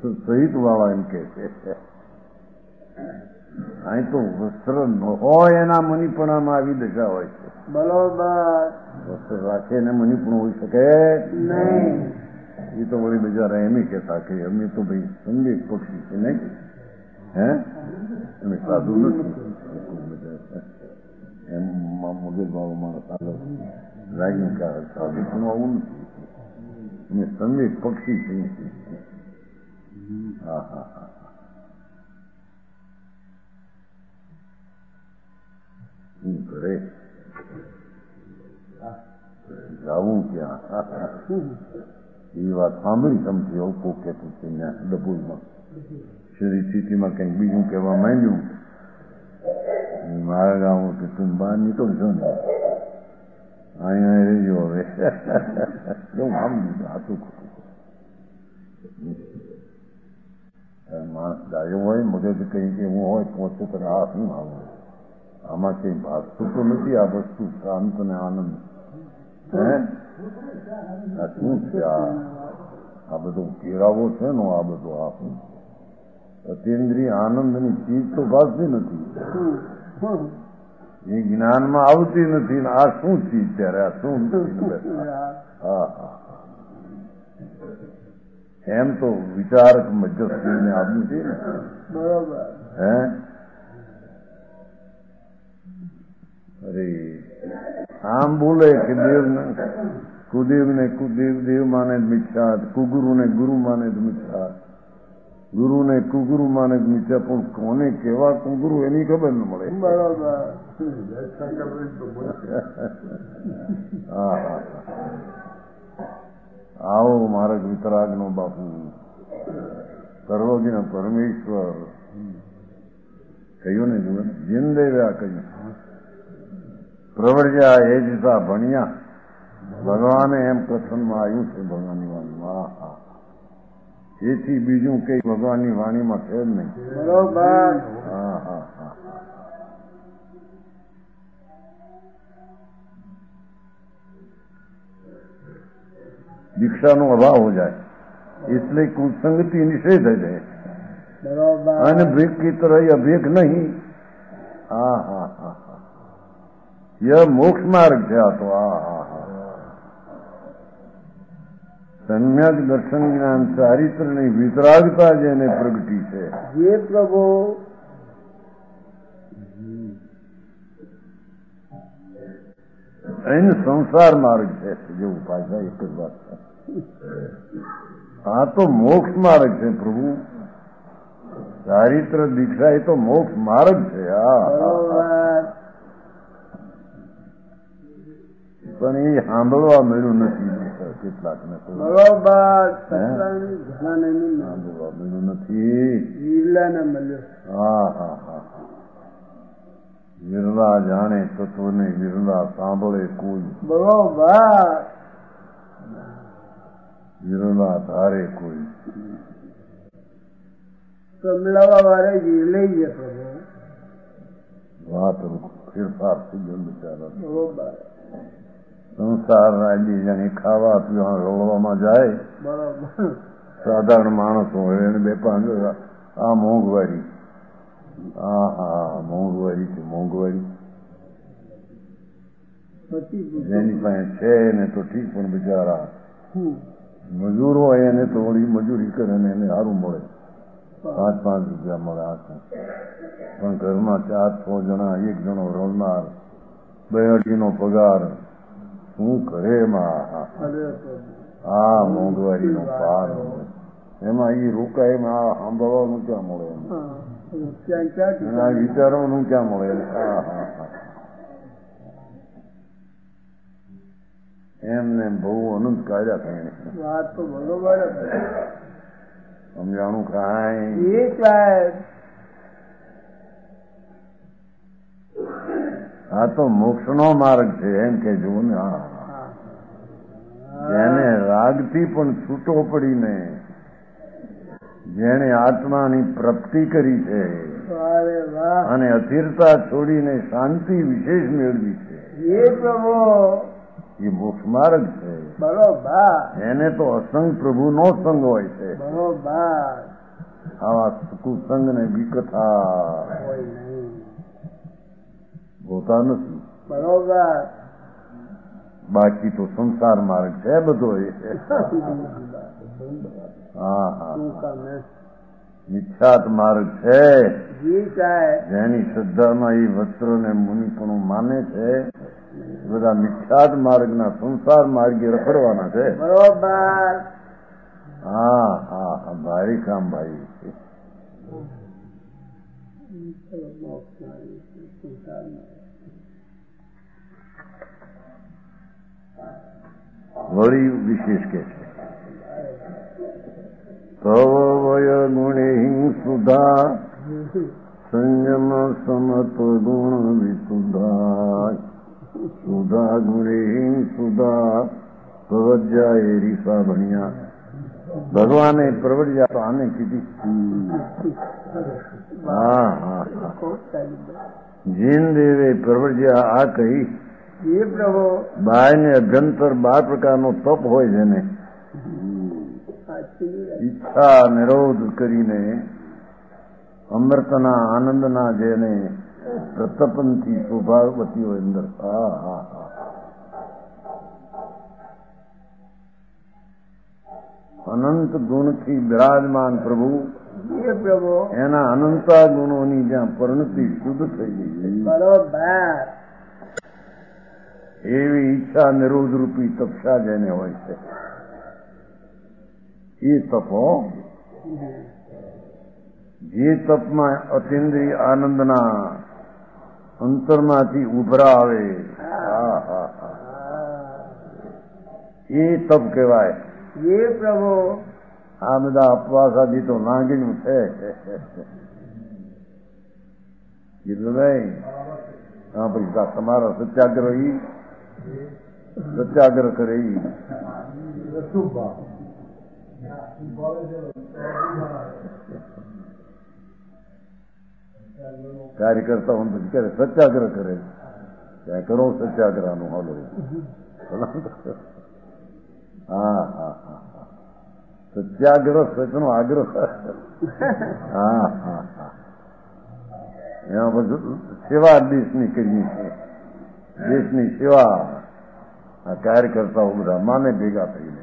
Speaker 1: સહિત વાળા એમ કે છે. અહીં તો વસ્ત્ર ન હોય એના મનીપણામાં આવી દશા હોય છે.
Speaker 2: બરોબર.
Speaker 1: વસ્ત્ર રાખે એને મનીપણું હોઈ શકે
Speaker 2: નહીં.
Speaker 1: એ તો વળી બિચારા એમ કહેતા કે અમે તો ભાઈ સંવેગ પક્ષી છે નહીં, હે અમે સાધુ નથી. એમ મગજ વાળો માણસ આગળ લાગ્યું કે સાધુ પણ આવું નથી, અમે સંવેગ પક્ષી છીએ. હા હા હા. શું કરે જાવું ક્યાં? એ વાત સાંભળી સમજી આવું કોક કહેતું છે ત્યાં ડબુલમાં શરીર સ્થિતિમાં કંઈક બીજું કહેવા માંડ્યું. મારા ગામમાં કે તું બહાર નીકળજો ને, અહીંયા રહેજો હવે. એવું સાંભળ્યું હતું ખોટું. માણસ ગાયો હોય, મગજ કંઈક એવું હોય પહોંચે તો આ શું આવું? આમાં કંઈ ભાગતું તો નથી. આ વસ્તુ શાંત અને આનંદ, હે આ શું છે? આ બધો કેળાવો છે નો આ બધો આપણું અતિન્દ્રિય આનંદની ચીજ તો ભાગતી નથી, એ જ્ઞાનમાં આવતી નથી. આ શું ચીજ ત્યારે? આ શું? હા હા. એમ તો વિચારક મજસ્વીને આપવું છે ને,
Speaker 2: બરોબર.
Speaker 1: હે અરે આમ બોલે કે દેવને કુદેવને કુદેવ દેવ માને મિથ્યા, કુગુરુને ગુરુ માને મિથ્યા, ગુરુને કુગુરુ માને મિથ્યા. પણ કોને કેવા કુગુરુ એની ખબર ન મળે.
Speaker 2: બરોબર.
Speaker 1: હા હા. આવો માર્ગ વિતરાગનો બાપુ, સર્વજ્ઞ પરમેશ્વર કહ્યું ને, જુએ જીનદેવ્યા કહ્યું, પ્રવર્જ્યા એ દિશા ભણ્યા. ભગવાને એમ કથનમાં આવ્યું છે ભગવાનની વાણીમાં. હા હા. એથી બીજું કઈ ભગવાનની વાણીમાં છે જ નહીં.
Speaker 2: બરોબર.
Speaker 1: હા હા હા. દીક્ષાનો અભાવ હો જાય इसलिए कुसंगति निषेध है
Speaker 2: बरोबर.
Speaker 1: अनभिक की तरह अभिक नहीं. हाँ हाँ हाँ हाँ. यह मोक्ष मार्ग છે આ તો. હા હા હા. सम्यक दर्शन ज्ञान ચારિત્રની વિતરાગતા જેને પ્રગટી છે.
Speaker 2: ये प्रभु.
Speaker 1: એનો સંસાર માર્ગ છે જેવું પાછા એક જ વાત છે. આ તો મોક્ષ માર્ગ છે પ્રભુ. ચારિત્ર દીક્ષા એ તો મોક્ષ માર્ગ છે. હા પણ એ સાંભળવા મળ્યું નથી કેટલાકને.
Speaker 2: બરોબર.
Speaker 1: સાંભળવા મળ્યું નથી. હા હા હા. વિરલા જાણે તત્વને, વિરલા સાંભળે કોઈ.
Speaker 2: બરોબર.
Speaker 1: વિરલા ધારે કોઈ.
Speaker 2: સમલાવા વાળે લઈ ગયા પ્રભુ.
Speaker 1: વાત ફેરફાર થઈ ગયો બિચારા.
Speaker 2: બરોબર.
Speaker 1: સંસાર રાજ્ય જાણે ખાવા પીવા રોળવામાં જાય.
Speaker 2: બરોબર.
Speaker 1: સાધારણ માણસો હોય એને બે પાંચ આ મોંઘવારી. હા હા મોંઘવારી છે મોંઘવારી. જેની પાસે છે એને તો ઠીક, પણ બિચારા મજૂર હોય એને તો વળી મજૂરી કરે ને એને સારું મળે, 5-5 રૂપિયા મળે આખું. પણ ઘરમાં 4-6 જણા, એક જણો રોલનાર, 2-2.5નો પગાર, શું કરે એમાં? આ મોંઘવારીનો પાર. એમાં એ રોકાય એમાં આ સાંભળવાનું ક્યાં મળે? એના વિચારવાનું ક્યાં મળે? હા હા હા. એમને બહુ અનંત કાઢ્યા થાય.
Speaker 2: વાત તો બરોબર.
Speaker 1: સમજાણું કાંઈ? આ તો મોક્ષનો માર્ગ છે એમ કે જુઓ ને. હા, જેને રાગથી પણ છૂટો પડીને જેણે આત્માની પ્રાપ્તિ કરી છે અને અસ્થિરતા છોડીને શાંતિ વિશેષ મેળવી છે, એ મોક્ષ માર્ગ છે.
Speaker 2: બરોબર.
Speaker 1: એને તો અસંગ પ્રભુનો સંગ હોય છે.
Speaker 2: બરોબર.
Speaker 1: આવા કુસંગ ને વિકથા હોતા નથી.
Speaker 2: બરોબર.
Speaker 1: બાકી તો સંસાર માર્ગ છે બધો એ. હા હા, મિથ્યાત માર્ગ છે. જેની શ્રદ્ધામાં એ વસ્ત્ર ને મુનિપણું માને છે બધા મિથ્યાત માર્ગના સંસાર માર્ગે રખડવાના છે.
Speaker 2: બરોબર.
Speaker 1: હા હા હા, ભાઈ કામ ભાઈ. વળી વિશેષ કે છે તવય ગુણે સુધા સંયમ સમત ગુણ વિસુધા સુધા ગુણે સુધા પ્રવજ્યા એ રીસા ભણ્યા. ભગવાને પ્રવજ્યા તો આને કીધી. હા હા, જીન દેવે પ્રવજ્યા આ કહી. બાય ને અભ્યંતર 12 પ્રકારનો તપ હોય જેને ઈચ્છા નિરોધ કરીને અમૃતના આનંદના જેને પ્રતપનથી શોભાવતી હોય અંદર. હા હા હા, અનંત ગુણથી બિરાજમાન પ્રભુ એના અનંતા ગુણોની જ્યાં પરિણતિ શુદ્ધ થઈ ગઈ
Speaker 2: બરોબર.
Speaker 1: એવી ઈચ્છા નિરોધ રૂપી તપસ્યા જેને હોય છે એ તપો જે તપમાં અતિન્દ્રિય આનંદના અંતરમાંથી ઉભરા આવે એ તપ કહેવાય.
Speaker 2: એ પ્રભુ
Speaker 1: આ બધા અપવાસાથી તો લાગીનું છે. કીધું નહીં હા પછી તમારા સત્યાગ્રહ સત્યાગ્રહ કરે કાર્ય કરતા હું પછી ક્યારે સત્યાગ્રહ કરે ત્યાં કરો સત્યાગ્રહ નું હાલો. હા હા હા, સત્યાગ્રહ સચનો આગ્રહ. હા હા હા, એમાં બધું સેવા દેશની કરીએ છીએ. દેશની સેવા આ કાર્યકર્તાઓ બધા માને ભેગા થઈને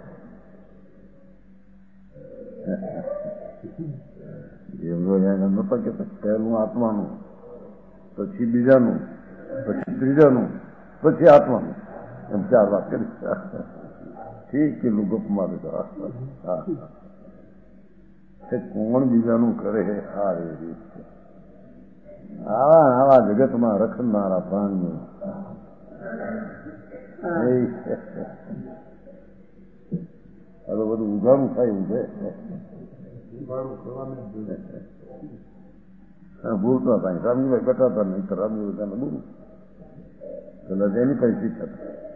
Speaker 1: નતા કેતા પહેલું આત્માનું, પછી બીજાનું, પછી ત્રીજાનું, પછી આત્માનું, એમ 4 વાત કરી. ઠીક કેટલું ગપ મારે તો કોણ બીજાનું કરે. આ રીત છે આવા આવા જગતમાં રખડનારા પ્રાણીઓ. હવે બધું ઉઘાડું થાય એવું છે. બોલતા હતા રામજીભાઈ બેઠા હતા નહીં તો રામજીભાઈ બોલું પેલા એની પાસે શીખ્યા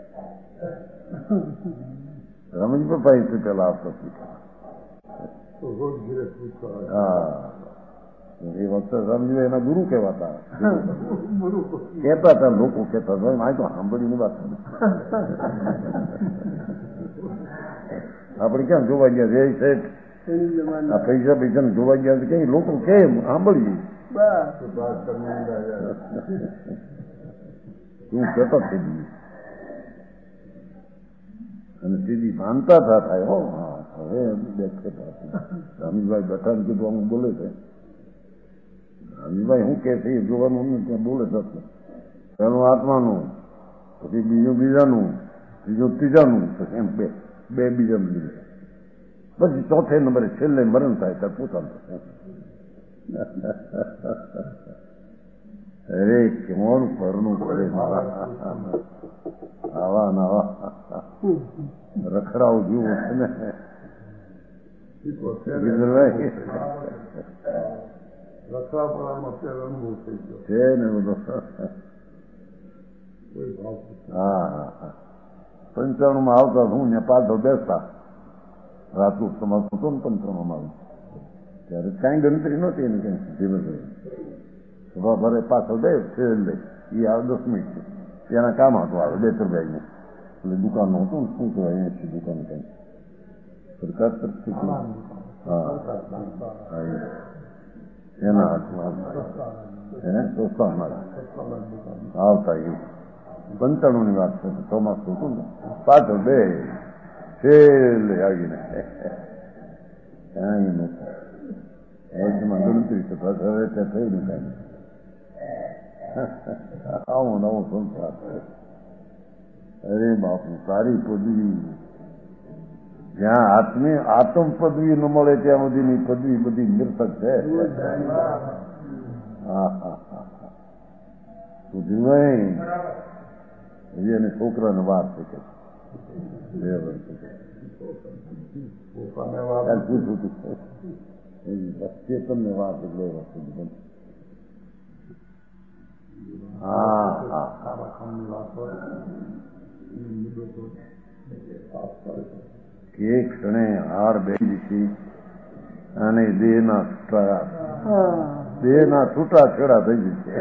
Speaker 1: હતા. રમણજીભાઈ પાસે પેલા આપતા શીખ્યા. હા, એ વખતે રામજીભાઈ એના ગુરુ કહેવાતા. કહેતા હતા લોકો કહેતા હતા મારે તો સાંભળીની વાત આપણે ક્યાં જોવા ગયા રે સાહેબ આ પૈસા પૈસા જોવા ગયા કઈ લોકો કેમ સાંભળીએ તું કહેતા થઈ ગયું અને સીધી માનતા થાય. હો હા, હવે રામીભાઈ બેઠા ને કીધું અમુક બોલે છે. રામીભાઈ શું કે છે એ જોવાનું ત્યાં બોલે છે. પેલું આત્માનું, પછી બીજું બીજાનું, ત્રીજું ત્રીજાનું, પછી એમ બે બીજાનું લીધે પછી ચોથે નંબરે છેલ્લે મરણ થાય ત્યારે પોતાનું. અરે કેવું પરનું કરે આવા નવા રખડાવ જેવું છે ને. છે ને બધો. હા હા, 95 આવતા હું ને પાછો બેસતા રાતું સમાજ હતો ને 95 માં ત્યારે કઈ ગણતરી નહોતી એને કઈ જીવનભાઈ સભા ભરે પાછળ દે છેલ્લે એ આવે 10 મિનિટ એના કામ હતું આવે 2 રૂપિયાને એટલે દુકાનનું હતું ને શું કહેવાય અહીંયાથી દુકાન કઈ સરકાર તરફથી એના હાથમાં આવતા એવું 95 ની વાત છે. ચોમાસું હતું ને પાછળ બે છેલ્લે આવીને કાંઈ નથી એજમાં ગણતરી છે. પાછળ હવે ત્યાં થયું ને કાંઈ આવો નવો સંસાર છે. અરે બાપુ સારી પદવી જ્યાં આત્મ પદવી ન મળે ત્યાં સુધીની પદવી બધી નિર્થક છે. એને છોકરાને વાર છે કે 2 વર્ષ પૂછું ચેતનને વાત 2 વર્ષ સુધી. કે ક્ષણે હાર બેસી અને દેહના છૂટા છેડા થઈ જશે.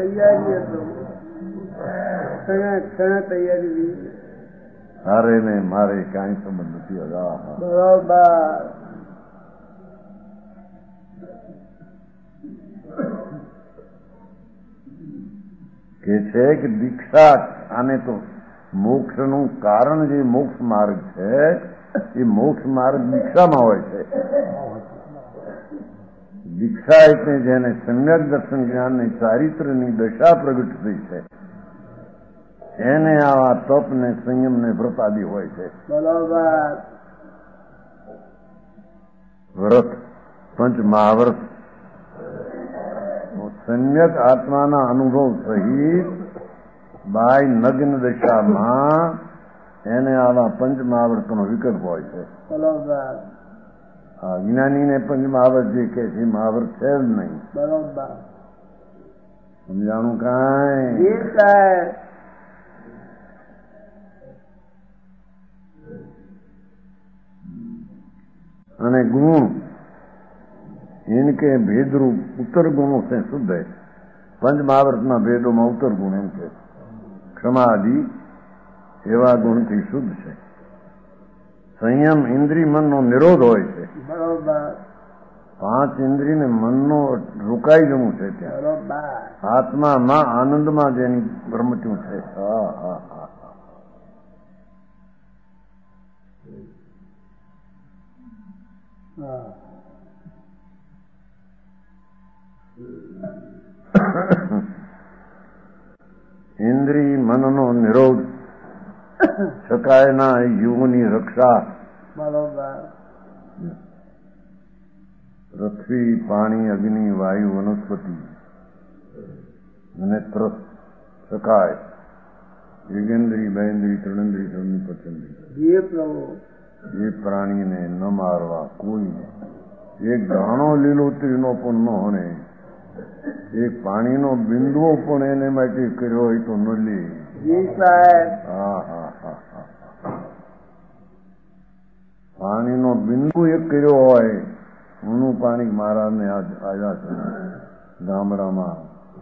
Speaker 1: હારે ને મારે કાંઈ સંબંધ નથી.
Speaker 2: બરોબર.
Speaker 1: કે છે કે દીક્ષા આને તો મોક્ષનું કારણ જે મોક્ષ માર્ગ છે એ મોક્ષ માર્ગ દીક્ષામાં હોય છે. દીક્ષા એટલે જેને સમ્યક દર્શન જ્ઞાનની ચારિત્ર્યની દશા પ્રગટ થઈ છે એને આવા તપ ને સંયમ ને વ્રત આદિ હોય છે.
Speaker 2: બરોબર.
Speaker 1: વ્રત પંચ મહાવ્રત સમ્યક આત્માના અનુભવ સહિત બાય નગ્ન દશામાં એને આવા પંચ મહાવ્રતનો વિકલ્પ હોય છે.
Speaker 2: બરોબર.
Speaker 1: જ્ઞાનીને પંચ મહાવ્રત જે કે છે મહાવ્રત છે જ નહીં.
Speaker 2: બરોબર.
Speaker 1: સમજાણું કાંઈ? અને ગુણ इनके भेद रूप उत्तर गुणों से शुद्ध है. पंच महाव्रतना भेदों उत्तर गुण एम के क्षमा आदि एवा गुण થી શુદ્ધ છે. સંયમ ઇન્દ્રિય મનનો નિરોધ હોય છે.
Speaker 2: બરોબર.
Speaker 1: 5 ઇન્દ્રિયને મનનો રોકાઈ જવું છે ત્યાં.
Speaker 2: બરોબર.
Speaker 1: આત્મામાં આનંદમાં જેની બ્રહ્મત્યું છે. ઇન્દ્રિય મનનો નિરોધ શકાયના યુગની રક્ષા.
Speaker 2: બરોબર.
Speaker 1: પૃથ્વી પાણી અગ્નિ વાયુ વનસ્પતિ અને ત્રસ શકાય યુગેન્દ્રી બહેન્દ્રી ત્રણેન્દ્રી ત્રણની પચેન્દ્રી એ પ્રાણીને ન મારવા કોઈ એક દાણો લીલોતરીનો પણ ન હોને એક પાણીનો બિંદુઓ પણ એને માટે કર્યો હોય તો ન લે. પાણીનો બિંદુ એક કર્યો હોય ઊનું પાણી મહારાજને આવ્યા છે ગામડામાં.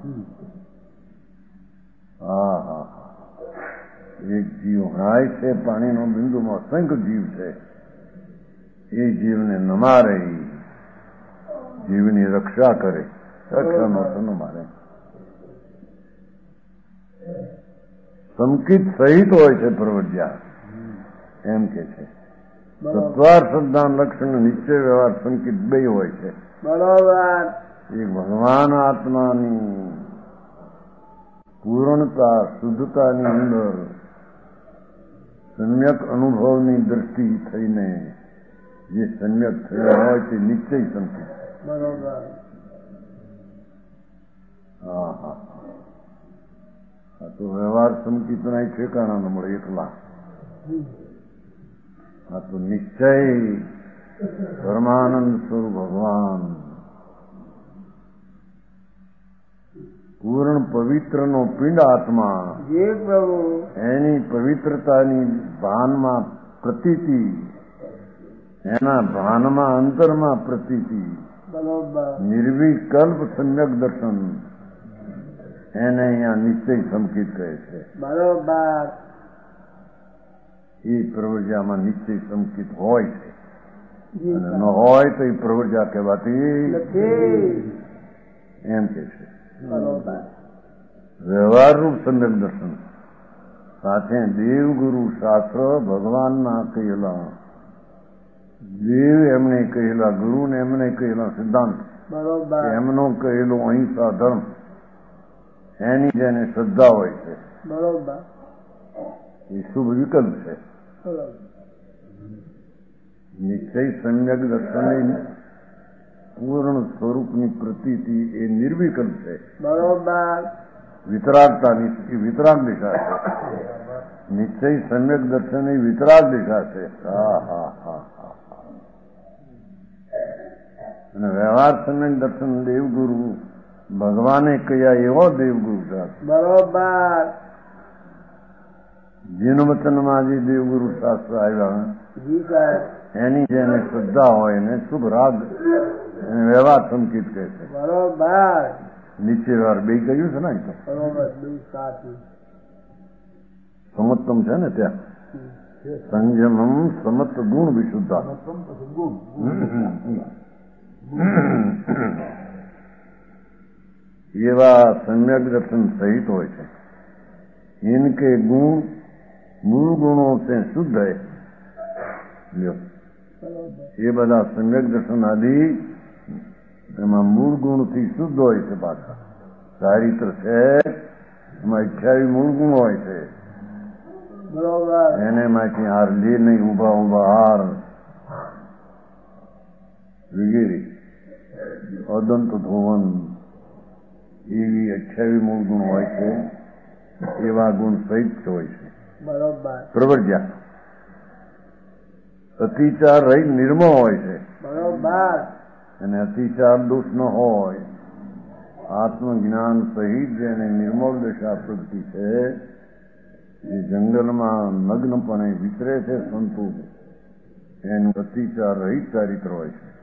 Speaker 1: એક જીવ હાય છે પાણીનો બિંદુમાં અસંખ્ય જીવ છે. એ જીવને ન મારે જીવની રક્ષા કરે. રક્ષાનો તો ન મારે. સંકિત સહિત હોય છે પ્રવજ્યા એમ કે છે. સત્વાર શ્રદ્ધાન લક્ષણ નિશ્ચય વ્યવહાર સંકિત 2 હોય છે.
Speaker 2: બરોબર.
Speaker 1: એક ભગવાન આત્માની પૂર્ણતા શુદ્ધતાની અંદર સમ્યક અનુભવની દ્રષ્ટિ થઈને જે સમ્યક થયા હોય તે નિશ્ચય સંકિત.
Speaker 2: બરોબર.
Speaker 1: આ તો વ્યવહાર સંકિતના ઠેકાણા ન મળે એકલા. આ તો નિશ્ચય પરમાનંદ સ્વરૂપ ભગવાન પૂર્ણ પવિત્રનો પિંડ આત્મા એની પવિત્રતાની ભાનમાં પ્રતીતિ એના ભાનમાં અંતરમાં પ્રતીતિ નિર્વિકલ્પ સમ્યક દર્શન એને અહીંયા નિશ્ચય સંકિત કહે છે.
Speaker 2: બરોબર.
Speaker 1: એ પ્રવજ્યામાં નિશ્ચય સંકિત હોય છે. અને ન હોય તો એ પ્રવૃત્તિ કહેવાતી એમ કે છે. વ્યવહારરૂપ સમ્યક દર્શન સાથે દેવગુરુ શાસ્ત્ર ભગવાનના કહેલા, દેવ એમને કહેલા, ગુરુને એમને કહેલા સિદ્ધાંત, એમનો કહેલો અહિંસા ધર્મ, એની જેને શ્રદ્ધા હોય છે એ શુભ વિકલ્પ છે. નિશ્ચય સમ્યક દર્શનની પૂર્ણ સ્વરૂપની પ્રતીતિ એ નિર્વિકલ્પ છે. વિતરાગતાની એ વિતરાગ દિશા છે. નિશ્ચય સમ્યક દર્શન એ વિતરાગ દિશા છે. અને વ્યવહાર સમ્યક દર્શન દેવગુરુ ભગવાને કયા એવો દેવગુરુ
Speaker 2: બરોબર.
Speaker 1: જીનવચનમાં જે દેવગુરુ શાસ્ત્ર આવ્યા એની જેને શ્રદ્ધા હોય એને શુભ રાગ અને વ્યવહાર સંકેત કહે છે.
Speaker 2: બરોબર.
Speaker 1: નીચે વાર બે કહ્યું છે ને સમત્તમ છે ને ત્યાં સંયમમ સમત્ત ગુણ વિશુદ્ધા. એવા સમ્યક દર્શન સહિત હોય છે. इनके गुण मूल गुणों से शुद्ध है. ये બધા સમ્યક દર્શન આદિ એમાં મૂળ ગુણથી શુદ્ધ હોય છે. પાછા ચારિત્ર છે એમાં 28 મૂળ ગુણ હોય છે. એને માંથી હાર લે નહીં, ઉભા ઉભા હાર વગેરે અદંત ધોવન એવી 28 મૂળ ગુણ હોય છે. એવા ગુણ સહિત હોય છે. પ્રવર્જ્યા અતિચાર રહી નિર્મળ હોય છે. અને અતિચાર દોષ ન હોય. આત્મજ્ઞાન સહિત જેને નિર્મળ દશા પ્રગતિ છે એ જંગલમાં નગ્નપણે વિચરે છે સંતો, એનું અતિચાર રહિત ચારિત્ર હોય છે.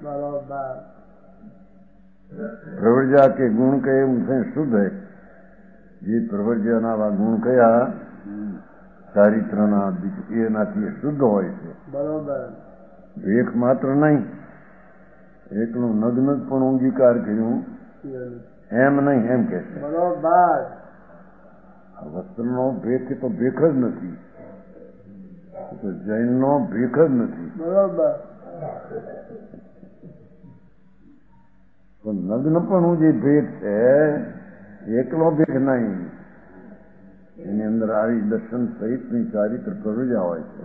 Speaker 1: પ્રવર્જ્યા કે ગુણ કહે ઉનસે શુદ્ધ है. જે પ્રવર્જ્યના ગુણ કયા ચારિત્રના એનાથી શુદ્ધ હોય છે. એક માત્ર નહીં, એકનું નગ્ન પણ અંગીકાર કર્યું એમ નહીં, એમ કે છે. વસ્ત્રનો ભેખ તો ભેખ જ નથી, જૈનનો ભેખ જ નથી. પણ નગ્નપણું જે ભેખ છે એકલો ભેખ નહીં, એની અંદર આવી દર્શન સહિતની ચારિત્ર પ્રવૃત્તિ હોય છે.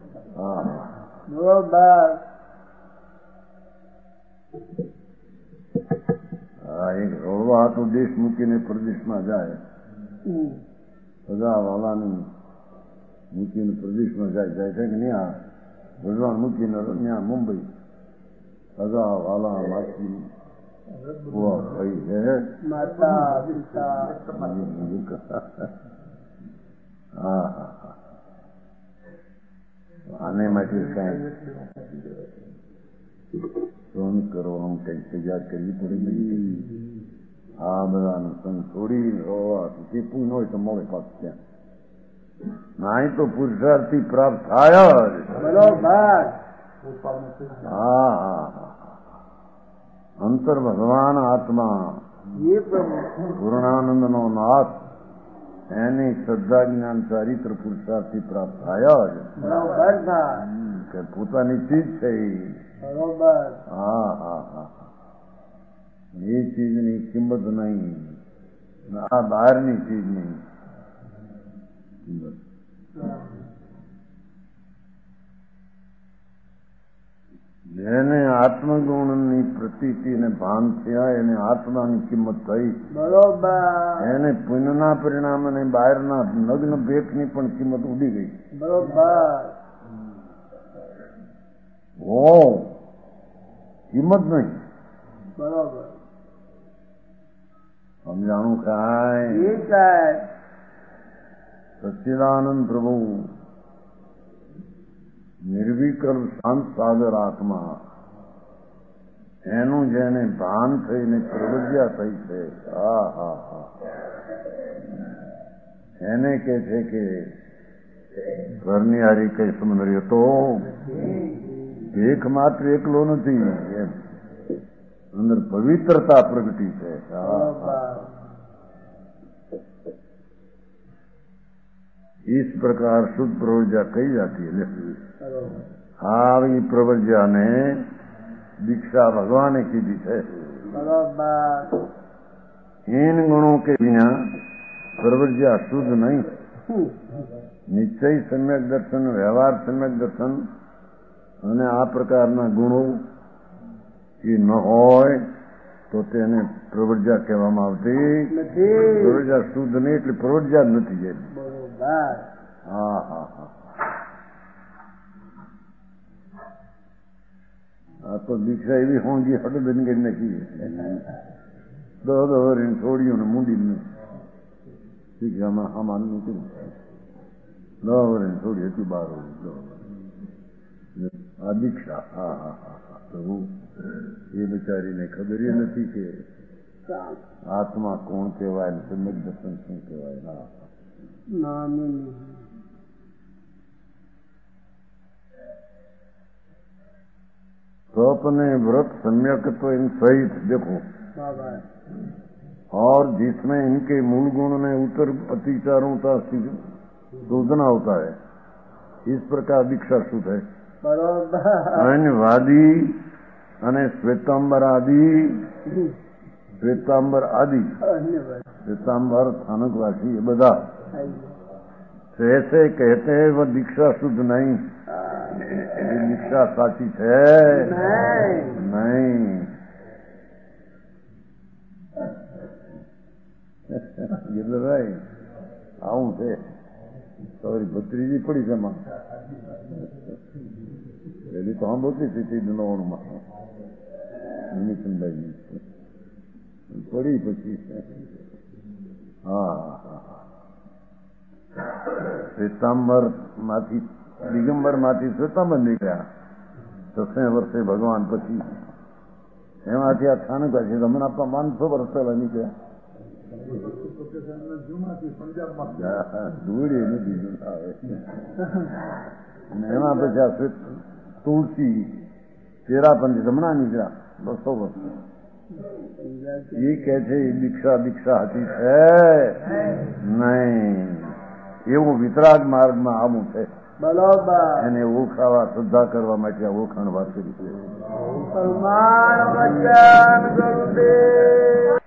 Speaker 1: એક રોડવા હાથો દેશ મૂકીને પ્રદેશમાં જાય, સગાવાલાને મૂકીને પ્રદેશમાં જાય છે કે નહીં? આ ભગવાન મૂકીને ત્યાં મુંબઈ સગાવાલા વાંચી ભાઈ છે આને માટે કઈ ફોન કરવાનું કઈ તૈયાર કરવી પડે. આ બધાનો સંગ છોડી જે પૂન હોય તો મળે પાછું ત્યાં. નાય તો પુરુષાર્થી પ્રાપ્ત થાય જ. અંતર ભગવાન આત્મા પૂર્ણાનંદનો નાથ, એની શ્રદ્ધા જ્ઞાન ચારિત્ર પુરુષાર્થી પ્રાપ્ત થાય જ. કે પોતાની ચીજ છે એ ચીજની કિંમત નહીં, આ બહારની ચીજ નહીં. જેને આત્મગુણની પ્રતીતિને ભાન થયા એને આત્માની કિંમત થઈ. એને પુણ્યના પરિણામ અને બહારના નગ્ન ભેખની પણ કિંમત ઉડી ગઈ. કિંમત નહીં. સમજાણું કાંઈ? સચ્ચિદાનંદ પ્રભુ નિર્વિકલ્પ શાંત સાગર આત્મા, એનું જેને ભાન થઈને પ્રવજ્યા થઈ છે, એને કે છે કે ઘરની હારી કઈ સમજ હતો એકમાત્ર એકલો નથી, અંદર પવિत्रता પ્રગટી છે. इस प्रकार शुद्ध प्रवर्जा कही जाती है. આવી પ્રવર્જાને दीक्षा भगवान की दी है. इन गुणों के बिना प्रवर्जा शुद्ध नहीं. निश्चय सम्यक दर्शन, व्यवहार सम्यक दर्शन અને આ પ્રકારના ગુણો એ ન હોય તો તેને પ્રવર્જા કહેવામાં આવતી નથી. પ્રવર્જા શુદ્ધ નહીં એટલે પ્રવર્જા જ નથી. હા હા હા. આ તો દીક્ષા એવી હોંજી હળદન કરી નાખી, દોરીને છોડ્યું ને મૂંડી દીક્ષામાં સામાન નીકળ્યું, દોરીને છોડી હતી બહાર. આ દીક્ષા. હા હા હા હા. પ્રભુ એ બિચારીને ખબર નથી કે આત્મા કોણ કહેવાય ને સમ્યક દર્શન શું કહેવાય. હા. तो अपने व्रत सम्यक तो इन सहित देखो, और जिसमें इनके मूल गुण में उत्तर अतिचारों का शोधना होता है, इस प्रकार दीक्षा शुद्ध है. अन्यवादी અને શ્વેતાંબર આદि, શ્વેતાંબર આદि, श्वेतांबर स्थानकवासी ये बदा ऐसे कहते हैं वह दीक्षा शुद्ध नहीं. दीक्षा साची है नहीं. ભાઈ આવું છે. તમારી ભત્રીજી પડી છે માં પેલી તો સાંભળતી હતી નવાણુંમાં નિમિતનભાઈ પડી પછી. હા હા. શ્વેતાંબર માંથી, દિગંબર માંથી શ્વેતાંબર નીકળ્યા 6 વર્ષે ભગવાન. પછી એમાંથી આ સ્થાનક છે હમણાં આપવા 500 વર્ષ પહેલા નીકળ્યા. ધૂળી નથી આવે. એમાં પછી આ તુલસી તેરાપંથી હમણાં નીકળ્યા 200 વર્ષ. એ કે છે એ દીક્ષા દીક્ષા હતી છે નહીં. એવું વિતરાગ માર્ગમાં આવું છે. બરોબર. એને ઓળખાવા, શ્રદ્ધા કરવા માટે આ ઓળખાણ વાત કરી છે.